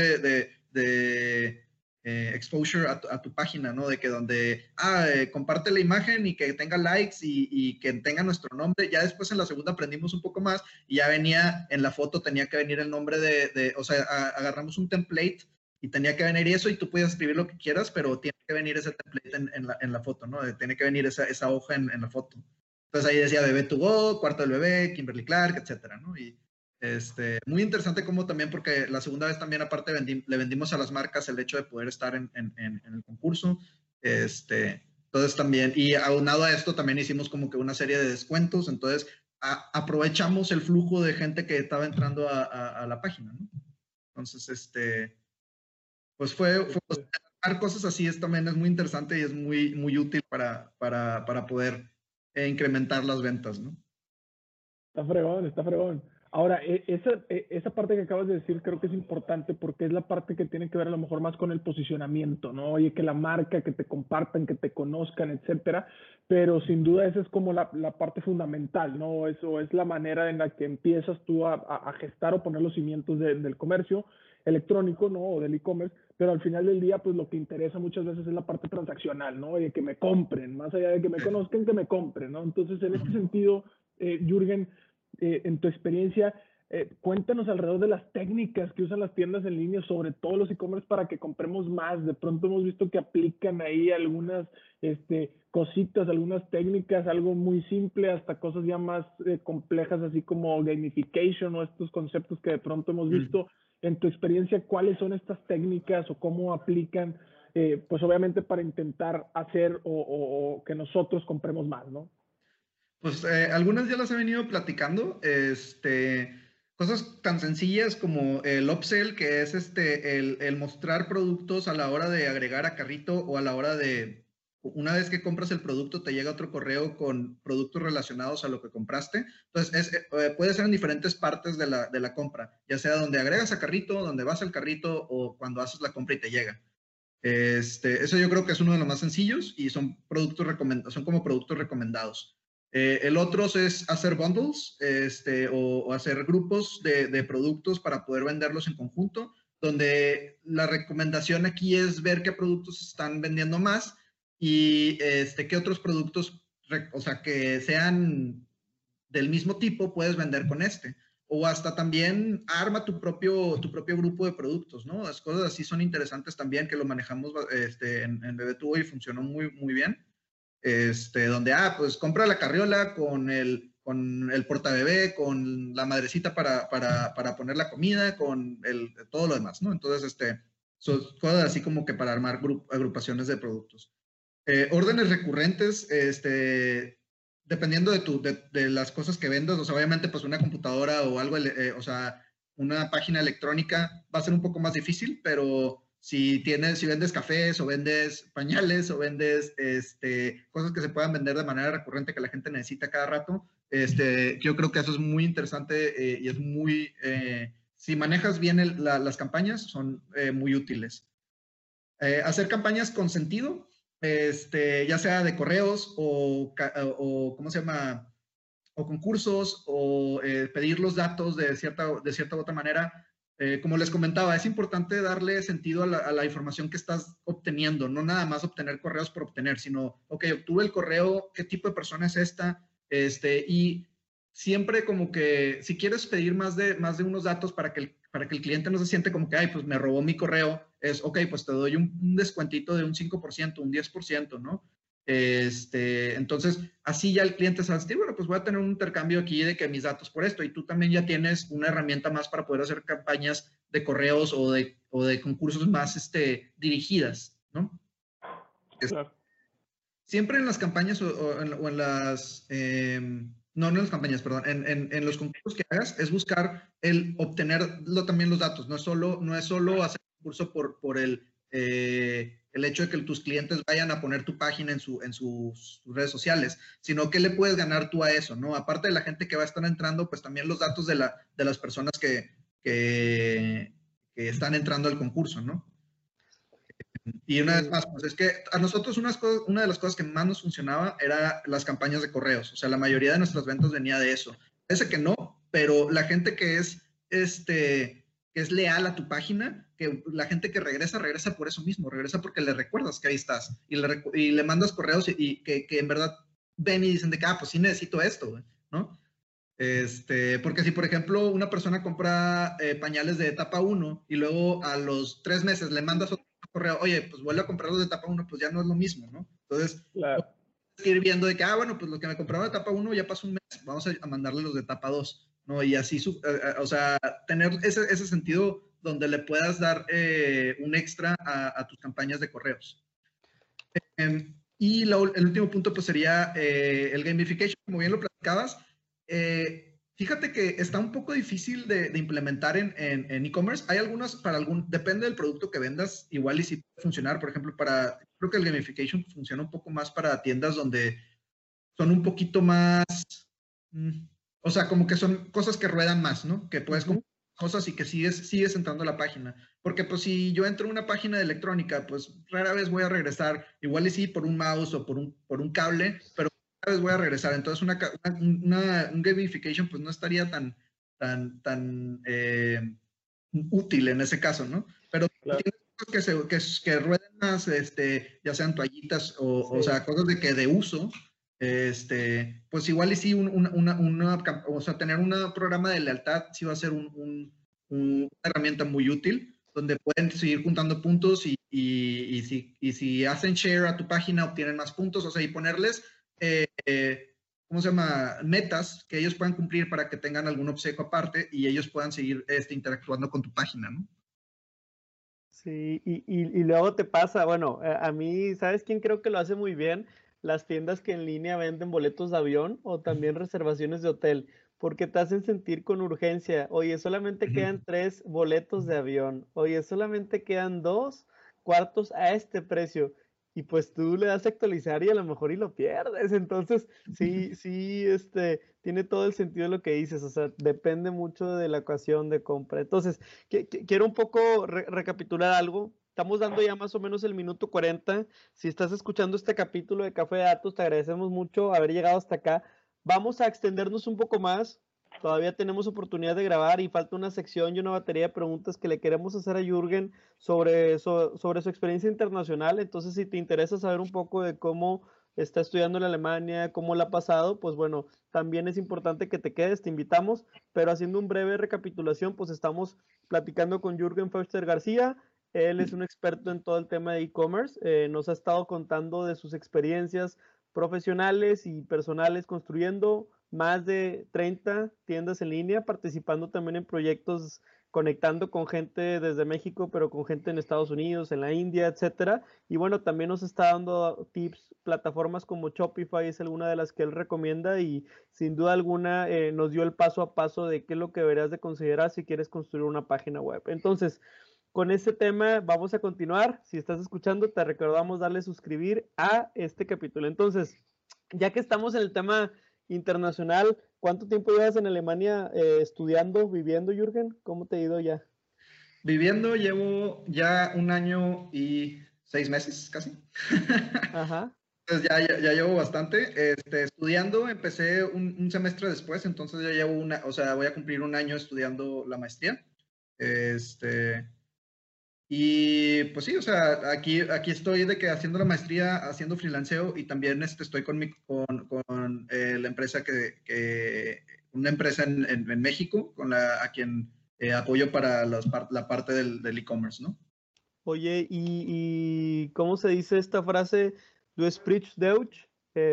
C: de exposure a tu página, ¿no? De que comparte la imagen y que tenga likes y que tenga nuestro nombre. Ya después en la segunda aprendimos un poco más y ya venía en la foto, tenía que venir el nombre o sea, agarramos un template y tenía que venir eso y tú puedes escribir lo que quieras, pero tiene que venir ese template en la foto, ¿no? Tiene que venir esa hoja en la foto. Entonces ahí decía bebé to go, cuarto del bebé, Kimberly Clark, etcétera, ¿no? Y muy interesante como también, porque la segunda vez también aparte le vendimos a las marcas el hecho de poder estar en el concurso. Entonces también, y aunado a esto también hicimos como que una serie de descuentos, entonces aprovechamos el flujo de gente que estaba entrando a la página, ¿no? Entonces, pues cosas así también es muy interesante y es muy, muy útil para poder incrementar las ventas, ¿no?
B: Está fregón, está fregón. Ahora, esa parte que acabas de decir creo que es importante porque es la parte que tiene que ver a lo mejor más con el posicionamiento, ¿no? Oye, que la marca, que te compartan, que te conozcan, etcétera, pero sin duda esa es como la parte fundamental, ¿no? Eso es la manera en la que empiezas tú a gestar o poner los cimientos del comercio electrónico, ¿no? O del e-commerce, pero al final del día, pues lo que interesa muchas veces es la parte transaccional, ¿no? Oye, que me compren, más allá de que me conozcan, que me compren, ¿no? Entonces, en este sentido, Jürgen, en tu experiencia, cuéntanos alrededor de las técnicas que usan las tiendas en línea, sobre todo los e-commerce, para que compremos más. De pronto hemos visto que aplican ahí algunas cositas, algunas técnicas, algo muy simple, hasta cosas ya más complejas, así como gamification o estos conceptos que de pronto hemos visto. En tu experiencia, ¿cuáles son estas técnicas o cómo aplican? Pues obviamente para intentar hacer o que nosotros compremos más, ¿no?
C: Pues algunas ya las he venido platicando, cosas tan sencillas como el upsell, que es el mostrar productos a la hora de agregar a carrito o a la hora una vez que compras el producto, te llega otro correo con productos relacionados a lo que compraste. Entonces, puede ser en diferentes partes de la compra, ya sea donde agregas a carrito, donde vas al carrito o cuando haces la compra y te llega. Eso yo creo que es uno de los más sencillos y son como productos recomendados. El otro es hacer bundles o hacer grupos de productos para poder venderlos en conjunto, donde la recomendación aquí es ver qué productos están vendiendo más y qué otros productos, o sea, que sean del mismo tipo, puedes vender con o hasta también arma tu propio grupo de productos, ¿no? Las cosas así son interesantes también, que lo manejamos en Bebé2Go y funcionó muy, muy bien. Donde, pues compra la carriola con el portabebé, con la madrecita para poner la comida, con todo lo demás, ¿no? Entonces, son cosas así como que para armar agrupaciones de productos. Órdenes recurrentes, dependiendo de las cosas que vendas, o sea, obviamente pues una computadora o algo, o sea, una página electrónica va a ser un poco más difícil, pero si vendes cafés o vendes pañales o vendes cosas que se puedan vender de manera recurrente que la gente necesita cada rato, yo creo que eso es muy interesante y es muy, si manejas bien las campañas, son muy útiles. Hacer campañas con sentido, ya sea de correos o ¿cómo se llama? O concursos o pedir los datos de cierta u otra manera. Como les comentaba, es importante darle sentido a la información que estás obteniendo, no nada más obtener correos por obtener, sino, ok, obtuve el correo, ¿qué tipo de persona es esta? Y siempre como que si quieres pedir más de unos datos para que el cliente no se siente como que, ay, pues me robó mi correo, es, ok, pues te doy un descuentito de un 5%, un 10%, ¿no? Entonces, así ya el cliente sabe, bueno, pues voy a tener un intercambio aquí de que mis datos por esto, y tú también ya tienes una herramienta más para poder hacer campañas de correos o de concursos más dirigidas, ¿no?
B: Claro.
C: Siempre en las campañas o en las, no en las campañas, perdón, en los concursos que hagas, es buscar el obtener también los datos, no es solo hacer un concurso por el hecho de que tus clientes vayan a poner tu página en sus redes sociales, sino que le puedes ganar tú a eso, ¿no? Aparte de la gente que va a estar entrando, pues también los datos de las personas que están entrando al concurso, ¿no? Y una vez más, pues es que a nosotros una de las cosas que más nos funcionaba era las campañas de correos. O sea, la mayoría de nuestras ventas venía de eso. Parece que no, pero la gente que es leal a tu página, que la gente que regresa por eso mismo, regresa porque le recuerdas que ahí estás y le mandas correos y que en verdad ven y dicen de que, pues sí necesito esto, ¿no? Porque si, por ejemplo, una persona compra pañales de etapa 1 y luego a los 3 meses le mandas otro correo, oye, pues vuelve a comprarlos de etapa 1, pues ya no es lo mismo, ¿no? Entonces,
B: Claro.
C: ir viendo de que, bueno, pues los que me compraron de etapa 1 ya pasó un mes, vamos a mandarle los de etapa 2, ¿no? Y así, o sea, tener ese sentido donde le puedas dar un extra a tus campañas de correos. Y el último punto pues sería el gamification, como bien lo platicabas. Fíjate que está un poco difícil de implementar en e-commerce. Hay algunas depende del producto que vendas, igual y si puede funcionar. Por ejemplo, creo que el gamification funciona un poco más para tiendas donde son un poquito más, o sea, como que son cosas que ruedan más, ¿no? Que puedes comprar cosas y que sigues entrando a la página. Porque pues si yo entro a una página de electrónica, pues rara vez voy a regresar, igual y sí por un mouse o por un cable, pero rara vez voy a regresar. Entonces un gamification pues no estaría tan útil en ese caso, ¿no? Pero
B: Claro.
C: tienes cosas que rueden más, ya sean toallitas o sea, cosas de uso, pues igual y sí, o sea, tener un programa de lealtad sí va a ser una herramienta muy útil, donde pueden seguir juntando puntos y si hacen share a tu página, obtienen más puntos, o sea, y ponerles, ¿cómo se llama? Metas que ellos puedan cumplir para que tengan algún obsequio aparte y ellos puedan seguir interactuando con tu página, ¿no?
A: Sí, y luego te pasa, bueno, a mí, ¿sabes quién creo que lo hace muy bien? Las tiendas que en línea venden boletos de avión o también reservaciones de hotel, porque te hacen sentir con urgencia. Oye, solamente quedan 3 boletos de avión. Oye, solamente quedan 2 cuartos a este precio. Y pues tú le das a actualizar y a lo mejor y lo pierdes. Entonces, sí, tiene todo el sentido de lo que dices. O sea, depende mucho de la ocasión de compra. Entonces, quiero un poco recapitular algo. Estamos dando ya más o menos el minuto 40. Si estás escuchando este capítulo de Café de Datos, te agradecemos mucho haber llegado hasta acá. Vamos a extendernos un poco más. Todavía tenemos oportunidad de grabar y falta una sección y una batería de preguntas que le queremos hacer a Jürgen sobre su experiencia internacional. Entonces, si te interesa saber un poco de cómo está estudiando en Alemania, cómo la ha pasado, pues bueno, también es importante que te quedes, te invitamos. Pero haciendo un breve recapitulación, pues estamos platicando con Jürgen Förster García. Él es un experto en todo el tema de e-commerce. Nos ha estado contando de sus experiencias profesionales y personales construyendo más de 30 tiendas en línea, participando también en proyectos conectando con gente desde México, pero con gente en Estados Unidos, en la India, etcétera. Y bueno, también nos está dando tips, plataformas como Shopify es alguna de las que él recomienda y sin duda alguna nos dio el paso a paso de qué es lo que deberías de considerar si quieres construir una página web. Entonces, con este tema vamos a continuar. Si estás escuchando, te recordamos darle suscribir a este capítulo. Entonces, ya que estamos en el tema internacional, ¿cuánto tiempo llevas en Alemania estudiando, viviendo, Jürgen? ¿Cómo te ha ido ya?
C: Viviendo llevo ya 1 año y 6 meses casi.
A: Ajá.
C: Entonces ya llevo bastante. Estudiando empecé un semestre después, entonces ya llevo voy a cumplir 1 año estudiando la maestría. Y pues sí, o sea, aquí estoy de que haciendo la maestría, haciendo freelanceo y también estoy con la empresa una empresa en México a quien apoyo para la parte del e-commerce, ¿no?
A: Oye, ¿y cómo se dice esta frase? ¿Du sprichst Deutsch?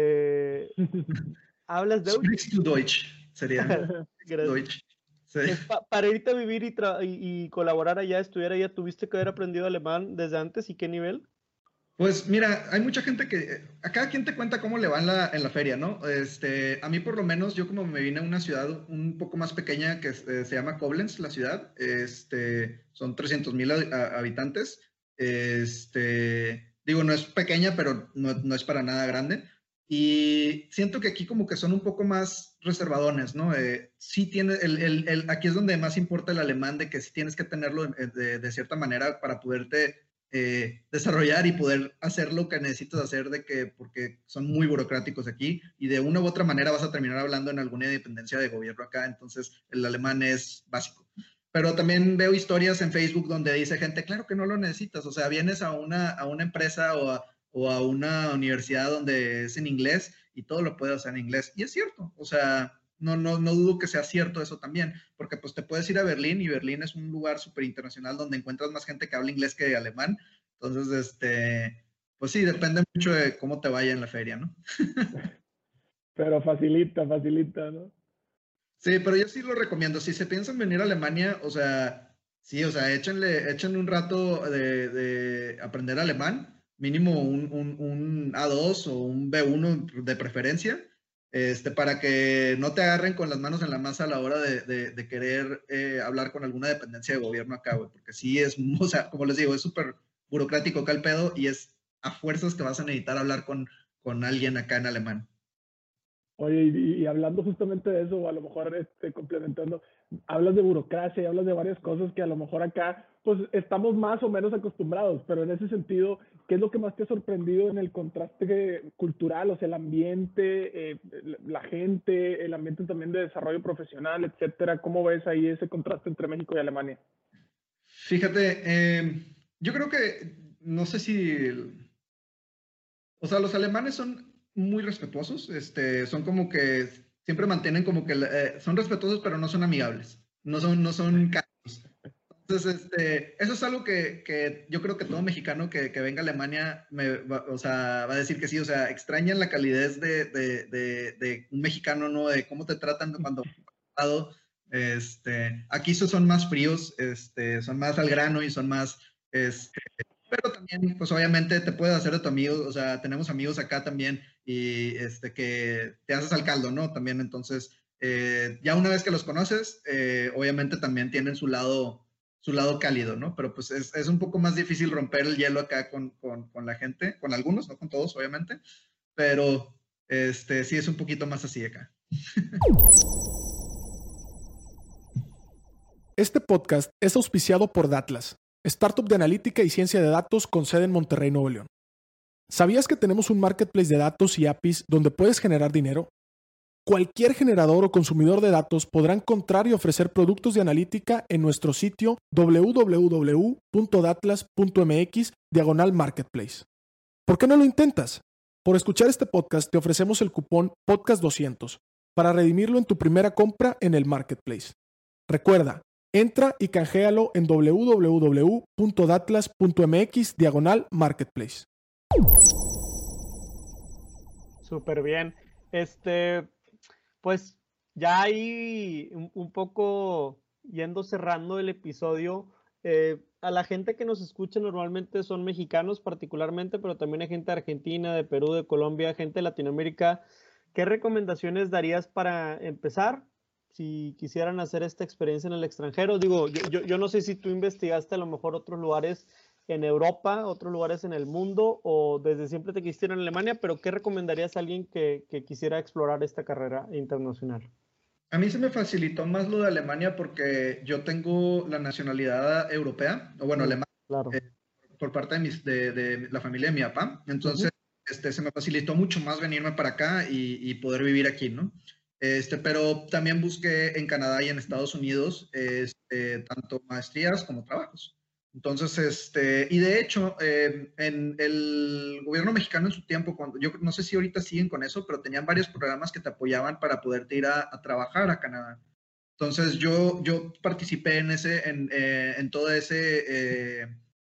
A: ¿Hablas Deutsch?
C: Sprichst du Deutsch, sería.
A: Gracias.
C: Deutsch. Sí.
A: Para irte a vivir y colaborar allá, estudiar allá, ¿tuviste que haber aprendido alemán desde antes y qué nivel?
C: Pues mira, hay mucha gente a cada quien te cuenta cómo le va en la feria, ¿no? A mí por lo menos, yo como me vine a una ciudad un poco más pequeña que se llama Koblenz, la ciudad, son 300,000 habitantes, digo, no es pequeña, pero no es para nada grande, y siento que aquí como que son un poco más reservadones, ¿no? Sí tiene, aquí es donde más importa el alemán, de que sí tienes que tenerlo de cierta manera para poderte desarrollar y poder hacer lo que necesitas hacer, porque son muy burocráticos aquí y de una u otra manera vas a terminar hablando en alguna dependencia de gobierno acá, entonces el alemán es básico. Pero también veo historias en Facebook donde dice gente, claro que no lo necesitas, o sea, vienes a una empresa o a una universidad donde es en inglés y todo lo puedes hacer en inglés, y es cierto, o sea, no dudo que sea cierto eso también, porque pues te puedes ir a Berlín y Berlín es un lugar súper internacional donde encuentras más gente que habla inglés que alemán. Entonces, pues sí, depende mucho de cómo te vaya en la feria, ¿no?
B: Pero facilita, ¿no?
C: Sí, pero yo sí lo recomiendo. Si se piensan venir a Alemania, o sea, sí, o sea, échenle un rato de aprender alemán, mínimo un A2 o un B1 de preferencia. Para que no te agarren con las manos en la masa a la hora de querer hablar con alguna dependencia de gobierno acá, güey, porque sí es, o sea, como les digo, es súper burocrático acá el pedo y es a fuerzas que vas a necesitar hablar con alguien acá en alemán.
B: Oye, y hablando justamente de eso, a lo mejor complementando, hablas de burocracia y hablas de varias cosas que a lo mejor acá pues estamos más o menos acostumbrados, pero en ese sentido, ¿qué es lo que más te ha sorprendido en el contraste cultural? O sea, el ambiente, la gente, el ambiente también de desarrollo profesional, etcétera. ¿Cómo ves ahí ese contraste entre México y Alemania?
C: Fíjate, yo creo que, no sé si, o sea, los alemanes son muy respetuosos, son como que siempre mantienen como que son respetuosos, pero no son amigables, no son cálidos. Entonces, eso es algo que yo creo que todo mexicano que venga a Alemania o sea, va a decir que sí, o sea, extrañan la calidez de un mexicano, ¿no? De cómo te tratan cuando aquí son más fríos, son más al grano y son más, pero también, pues obviamente te puedes hacer de tu amigo, o sea, tenemos amigos acá también y que te haces al caldo, ¿no? También, entonces, ya una vez que los conoces, obviamente también tienen su lado cálido, ¿no? Pero pues es un poco más difícil romper el hielo acá con la gente, con algunos, no con todos, obviamente, pero sí es un poquito más así acá.
E: Este podcast es auspiciado por Datlas, startup de analítica y ciencia de datos con sede en Monterrey, Nuevo León. ¿Sabías que tenemos un marketplace de datos y APIs donde puedes generar dinero? Cualquier generador o consumidor de datos podrá encontrar y ofrecer productos de analítica en nuestro sitio www.datlas.mx/marketplace. ¿Por qué no lo intentas? Por escuchar este podcast te ofrecemos el cupón podcast200 para redimirlo en tu primera compra en el marketplace. Recuerda, entra y canjealo en www.datlas.mx/marketplace.
A: Súper bien. Pues ya ahí un poco yendo cerrando el episodio, a la gente que nos escucha normalmente son mexicanos particularmente, pero también hay gente de Argentina, de Perú, de Colombia, gente de Latinoamérica. ¿Qué recomendaciones darías para empezar si quisieran hacer esta experiencia en el extranjero? Digo, yo no sé si tú investigaste a lo mejor otros lugares en Europa, otros lugares en el mundo, o desde siempre te quisiste ir en Alemania, pero ¿qué recomendarías a alguien que quisiera explorar esta carrera internacional?
C: A mí se me facilitó más lo de Alemania porque yo tengo la nacionalidad europea, o bueno, alemana,
A: Claro.
C: por parte de la familia de mi papá. Entonces, se me facilitó mucho más venirme para acá y poder vivir aquí, ¿no? Pero también busqué en Canadá y en Estados Unidos tanto maestrías como trabajos. Entonces, y de hecho, en el gobierno mexicano en su tiempo, cuando yo no sé si ahorita siguen con eso, pero tenían varios programas que te apoyaban para poderte ir a trabajar a Canadá. Entonces, yo participé en todo ese,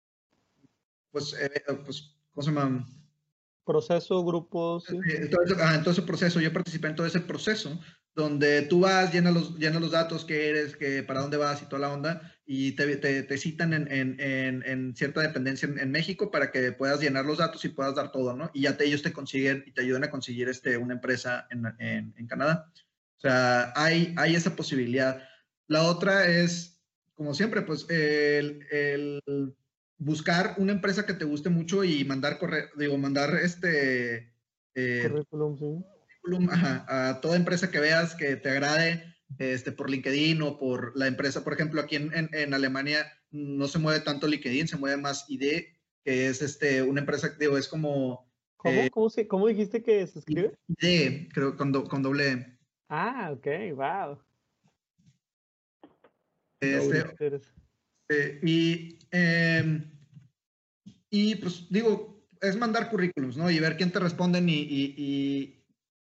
C: pues, ¿cómo se llama?
A: Proceso, grupos. ¿Sí?
C: En todo ese proceso, yo participé en todo ese proceso, donde tú vas, llenas los datos, qué eres, para dónde vas y toda la onda, y te citan en cierta dependencia en México para que puedas llenar los datos y puedas dar todo, ¿no? Y ya ellos te consiguen y te ayudan a conseguir una empresa en Canadá. O sea, hay esa posibilidad. La otra es, como siempre, pues el buscar una empresa que te guste mucho y mandar
A: Currículum, sí.
C: currículum a toda empresa que veas que te agrade, por LinkedIn o por la empresa. Por ejemplo, aquí en Alemania no se mueve tanto LinkedIn, se mueve más ID, que es una empresa, digo, es como...
A: ¿Cómo? ¿Cómo dijiste que se escribe?
C: ID, creo, con doble E.
A: Ah, ok, wow.
C: Este, y pues digo, es mandar currículums, ¿no? Y ver quién te responden y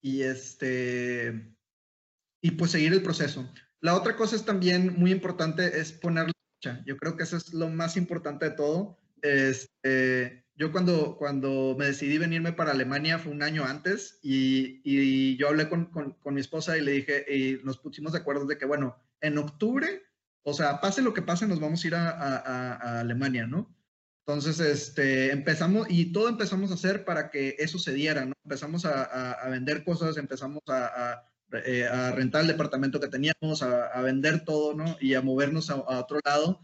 C: pues seguir el proceso. La otra cosa es también muy importante, es ponerle fecha. Yo creo que eso es lo más importante de todo. Yo cuando me decidí venirme para Alemania fue un año antes y yo hablé con mi esposa y le dije, y nos pusimos de acuerdo de que, bueno, en octubre, o sea, pase lo que pase, nos vamos a ir a Alemania, ¿no? Entonces, empezamos y todo empezamos a hacer para que eso se diera, ¿no? Empezamos a vender cosas, empezamos a rentar el departamento que teníamos, a vender todo, ¿no? Y a movernos a otro lado.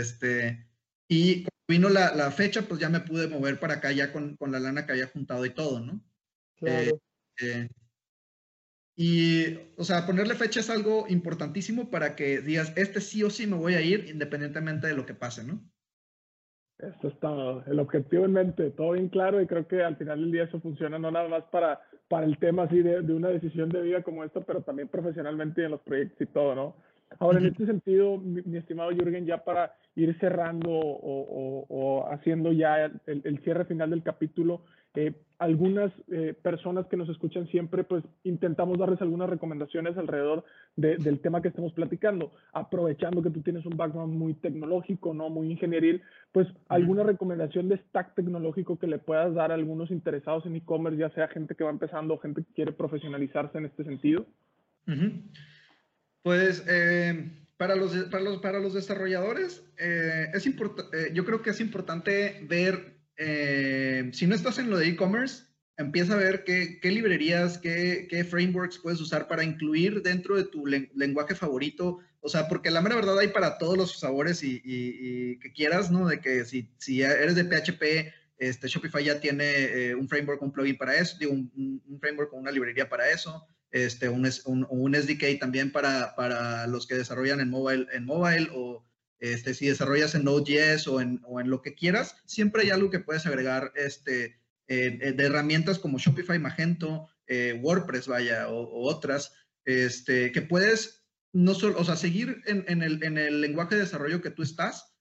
C: Y cuando vino la fecha, pues ya me pude mover para acá ya con la lana que había juntado y todo, ¿no?
A: Claro.
C: Y, o sea, ponerle fecha es algo importantísimo para que digas, sí o sí me voy a ir independientemente de lo que pase, ¿no?
B: Eso es todo, el objetivo en mente, todo bien claro, y creo que al final del día eso funciona no nada más para el tema así de una decisión de vida como esta, pero también profesionalmente y en los proyectos y todo, ¿no? Ahora, en este sentido, mi estimado Jürgen, ya para ir cerrando o haciendo ya el cierre final del capítulo, algunas personas que nos escuchan siempre, pues intentamos darles algunas recomendaciones alrededor del tema que estamos platicando, aprovechando que tú tienes un background muy tecnológico, ¿no? Muy ingenieril, pues alguna recomendación de stack tecnológico que le puedas dar a algunos interesados en e-commerce, ya sea gente que va empezando o gente que quiere profesionalizarse en este sentido.
C: Pues para los desarrolladores yo creo que es importante ver, si no estás en lo de e-commerce, empieza a ver qué librerías, qué frameworks puedes usar para incluir dentro de tu lenguaje favorito. O sea, porque la mera verdad hay para todos los sabores y que quieras, ¿no? De que si eres de PHP, Shopify ya tiene un framework, un plugin para eso, digo, un framework con una librería para eso. Un SDK también para los que desarrollan en mobile o si desarrollas en Node.js o en lo que quieras, siempre hay algo que puedes agregar de herramientas como Shopify, Magento, WordPress, vaya, o otras, que puedes no solo, o sea, seguir en el lenguaje de desarrollo que tú estás,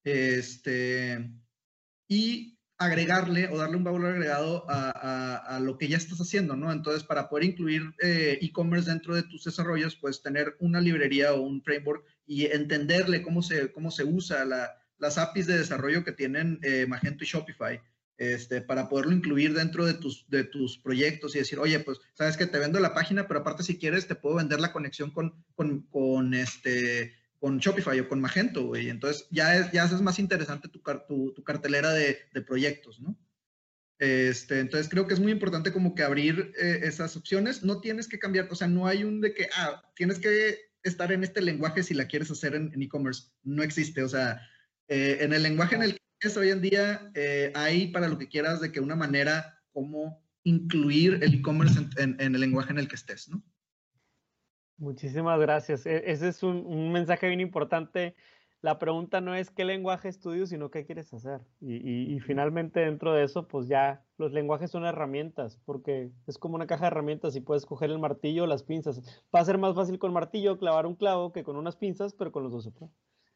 C: y agregarle o darle un valor agregado a lo que ya estás haciendo, ¿no? Entonces, para poder incluir e-commerce dentro de tus desarrollos, pues tener una librería o un framework y entenderle cómo se usa las APIs de desarrollo que tienen Magento y Shopify, para poderlo incluir dentro de tus proyectos y decir, oye, pues, sabes que te vendo la página, pero aparte si quieres te puedo vender la conexión con Shopify o con Magento, güey. Entonces ya haces más interesante tu cartelera de proyectos, ¿no? Entonces creo que es muy importante como que abrir esas opciones. No tienes que cambiar, o sea, no hay un de que, tienes que estar en este lenguaje si la quieres hacer en e-commerce. No existe, o sea, en el lenguaje en el que es hoy en día, hay para lo que quieras de que una manera como incluir el e-commerce en el lenguaje en el que estés, ¿no?
A: Muchísimas gracias. Ese es un mensaje bien importante. La pregunta no es qué lenguaje estudio, sino qué quieres hacer. Y finalmente dentro de eso, pues ya los lenguajes son herramientas, porque es como una caja de herramientas y puedes coger el martillo o las pinzas. Va a ser más fácil con martillo clavar un clavo que con unas pinzas, pero con los dos se puede.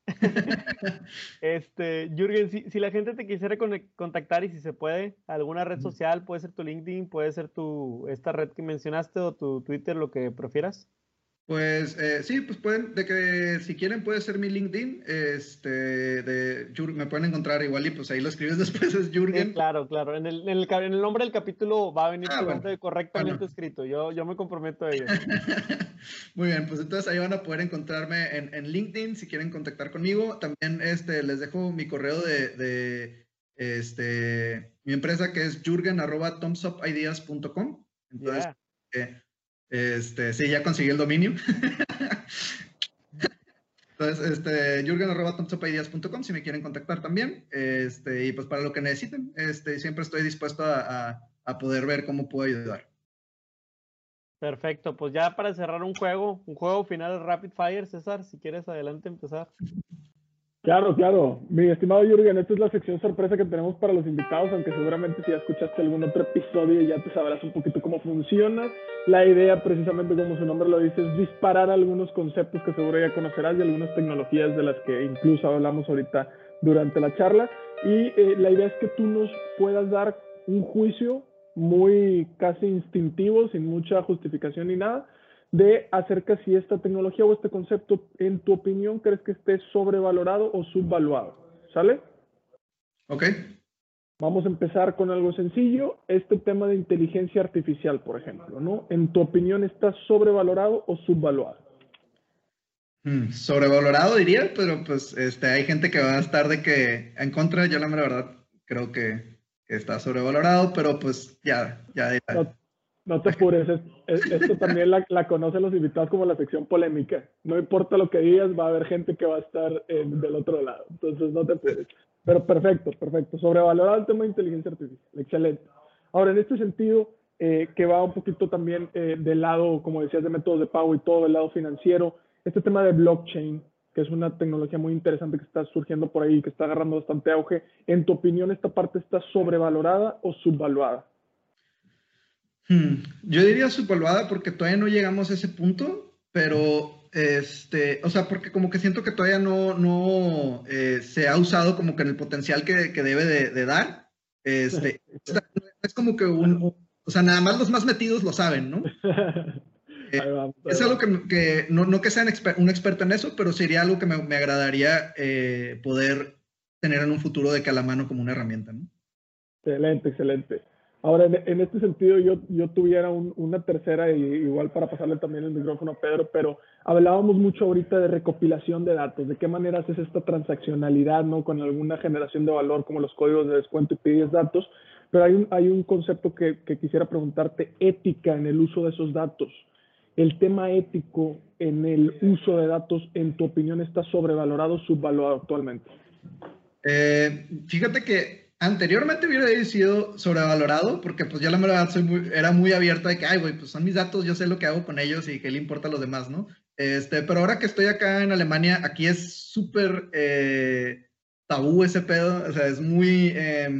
A: Jürgen, si la gente te quisiera contactar y si se puede, alguna red social, puede ser tu LinkedIn, puede ser esta red que mencionaste o tu Twitter, lo que prefieras.
C: Pues sí, pues pueden, de que si quieren puede ser mi LinkedIn, me pueden encontrar igual y pues ahí lo escribes después, es Jürgen.
A: Sí, claro. En el nombre del capítulo va a venir tu nombre correctamente escrito, yo me comprometo a ello.
C: Muy bien, pues entonces ahí van a poder encontrarme en LinkedIn si quieren contactar conmigo. También les dejo mi correo de mi empresa que es jurgen@thumbsupideas.com. Entonces, sí, ya conseguí el dominio. Entonces, jurgen@thumbsupideas.com si me quieren contactar también. Y pues para lo que necesiten, siempre estoy dispuesto a poder ver cómo puedo ayudar.
A: Perfecto, pues ya para cerrar un juego final Rapid Fire, César, si quieres adelante empezar.
B: Claro. Mi estimado Jürgen, esta es la sección sorpresa que tenemos para los invitados, aunque seguramente si ya escuchaste algún otro episodio ya te sabrás un poquito cómo funciona. La idea, precisamente como su nombre lo dice, es disparar algunos conceptos que seguro ya conocerás y algunas tecnologías de las que incluso hablamos ahorita durante la charla. Y la idea es que tú nos puedas dar un juicio muy casi instintivo, sin mucha justificación ni nada, de acerca si esta tecnología o este concepto, en tu opinión, crees que esté sobrevalorado o subvaluado. ¿Sale?
C: Ok.
B: Vamos a empezar con algo sencillo. Este tema de inteligencia artificial, por ejemplo, ¿no? En tu opinión, ¿está sobrevalorado o subvaluado?
C: Sobrevalorado diría, pero pues hay gente que va a estar de que en contra. Yo la verdad creo que está sobrevalorado, pero pues ya.
B: No te apures, esto también la conocen los invitados como la sección polémica. No importa lo que digas, va a haber gente que va a estar del otro lado. Entonces no te apures. Pero perfecto. Sobrevalorado el tema de inteligencia artificial. Excelente. Ahora, en este sentido, que va un poquito también del lado, como decías, de métodos de pago y todo, del lado financiero, este tema de blockchain, que es una tecnología muy interesante que está surgiendo por ahí, que está agarrando bastante auge. En tu opinión, ¿esta parte está sobrevalorada o subvaluada?
C: Yo diría subvaluada porque todavía no llegamos a ese punto, pero o sea, porque como que siento que todavía no se ha usado como que en el potencial que debe de dar. Es como que o sea, nada más los más metidos lo saben, ¿no? Es algo que no que sea un experto en eso, pero sería algo que me agradaría poder tener en un futuro de que a la mano como una herramienta, ¿no?
B: Excelente. Ahora, en este sentido, yo tuviera una tercera, igual para pasarle también el micrófono a Pedro, pero hablábamos mucho ahorita de recopilación de datos, de qué manera haces esta transaccionalidad, ¿no? Con alguna generación de valor como los códigos de descuento y pides datos, pero hay un concepto que quisiera preguntarte, ética en el uso de esos datos. ¿El tema ético en el uso de datos, en tu opinión, está sobrevalorado o subvalorado actualmente?
C: Fíjate que anteriormente hubiera sido sobrevalorado porque pues yo la verdad era muy abierta de que, ay, güey, pues son mis datos, yo sé lo que hago con ellos y qué le importa a los demás, ¿no? Pero ahora que estoy acá en Alemania, aquí es súper tabú ese pedo, o sea, es muy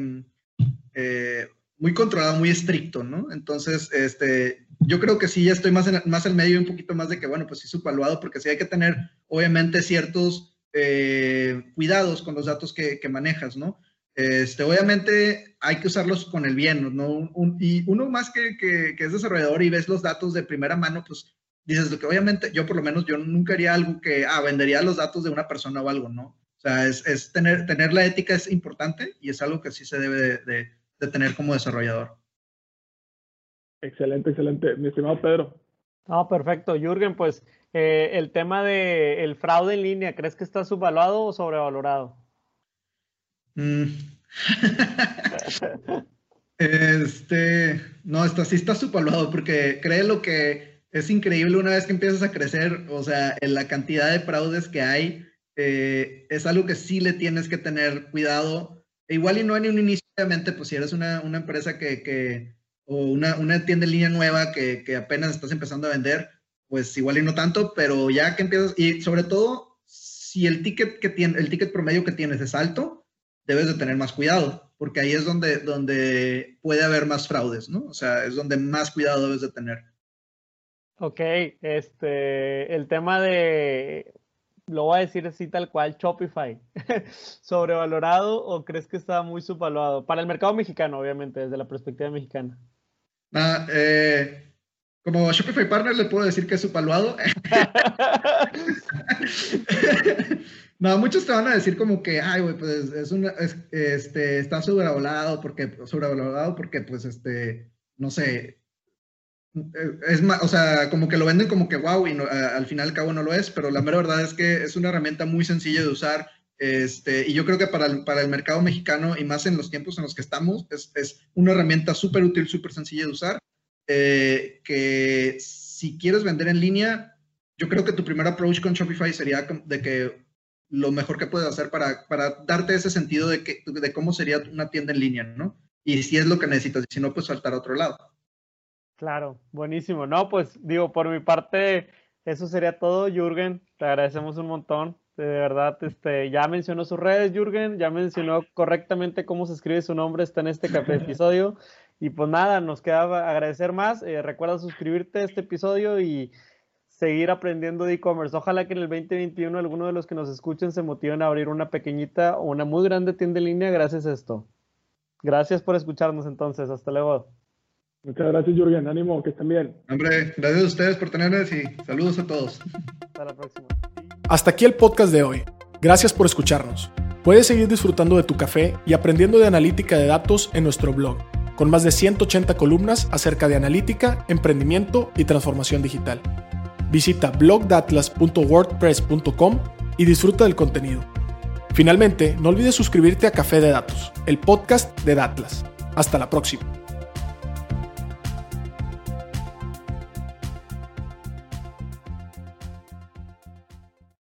C: controlado, muy estricto, ¿no? Entonces, yo creo que sí, ya estoy más en medio, un poquito más de que, bueno, pues sí, subvaluado, porque sí hay que tener, obviamente, ciertos cuidados con los datos que manejas, ¿no? Obviamente hay que usarlos con el bien, ¿no? Y uno más que es desarrollador y ves los datos de primera mano, pues dices lo que obviamente yo por lo menos yo nunca haría algo que vendería los datos de una persona o algo, ¿no? O sea, es tener la ética es importante y es algo que sí se debe de tener como desarrollador.
B: Excelente. Mi estimado Pedro.
A: No, perfecto. Jürgen, pues el tema del fraude en línea, ¿crees que está subvaluado o sobrevalorado?
C: Mm. No, sí está subvaluado porque créelo que es increíble una vez que empiezas a crecer, o sea, en la cantidad de fraudes que hay, es algo que sí le tienes que tener cuidado. Igual y no en un inicio, obviamente, pues si eres una empresa o una tienda en línea nueva que apenas estás empezando a vender, pues igual y no tanto, pero ya que empiezas, y sobre todo, si el ticket promedio que tienes es alto, debes de tener más cuidado, porque ahí es donde puede haber más fraudes, ¿no? O sea, es donde más cuidado debes de tener.
A: Ok, el tema lo voy a decir así tal cual, Shopify, ¿sobrevalorado o crees que está muy subvaluado? Para el mercado mexicano, obviamente, desde la perspectiva mexicana.
C: Como Shopify Partner le puedo decir que es subvaluado. No, muchos te van a decir como que, ay, güey, pues está sobrevalorado porque, pues, no sé, o sea, como que lo venden como que wow y al final al cabo no lo es, pero la mera verdad es que es una herramienta muy sencilla de usar, y yo creo que para el mercado mexicano y más en los tiempos en los que estamos, es una herramienta súper útil, súper sencilla de usar, que si quieres vender en línea, yo creo que tu primer approach con Shopify sería de que lo mejor que puedes hacer para darte ese sentido de cómo sería una tienda en línea, ¿no? Y si es lo que necesitas, y si no, pues saltar a otro lado.
A: Claro, buenísimo. No, pues digo, por mi parte, eso sería todo, Jürgen. Te agradecemos un montón. De verdad, ya mencionó sus redes, Jürgen, ya mencionó correctamente cómo se escribe su nombre, está en este episodio. Y pues nada, nos queda agradecer más. Recuerda suscribirte a este episodio y seguir aprendiendo de e-commerce. Ojalá que en el 2021 alguno de los que nos escuchen se motiven a abrir una pequeñita o una muy grande tienda en línea gracias a esto. Gracias por escucharnos entonces. Hasta luego.
B: Muchas gracias, Jürgen. Ánimo, que estén bien.
C: Hombre, gracias a ustedes por tenernos y saludos a todos.
A: Hasta la próxima.
E: Hasta aquí el podcast de hoy. Gracias por escucharnos. Puedes seguir disfrutando de tu café y aprendiendo de analítica de datos en nuestro blog, con más de 180 columnas acerca de analítica, emprendimiento y transformación digital. Visita blogdatlas.wordpress.com y disfruta del contenido. Finalmente, no olvides suscribirte a Café de Datos, el podcast de Datlas. Hasta la próxima.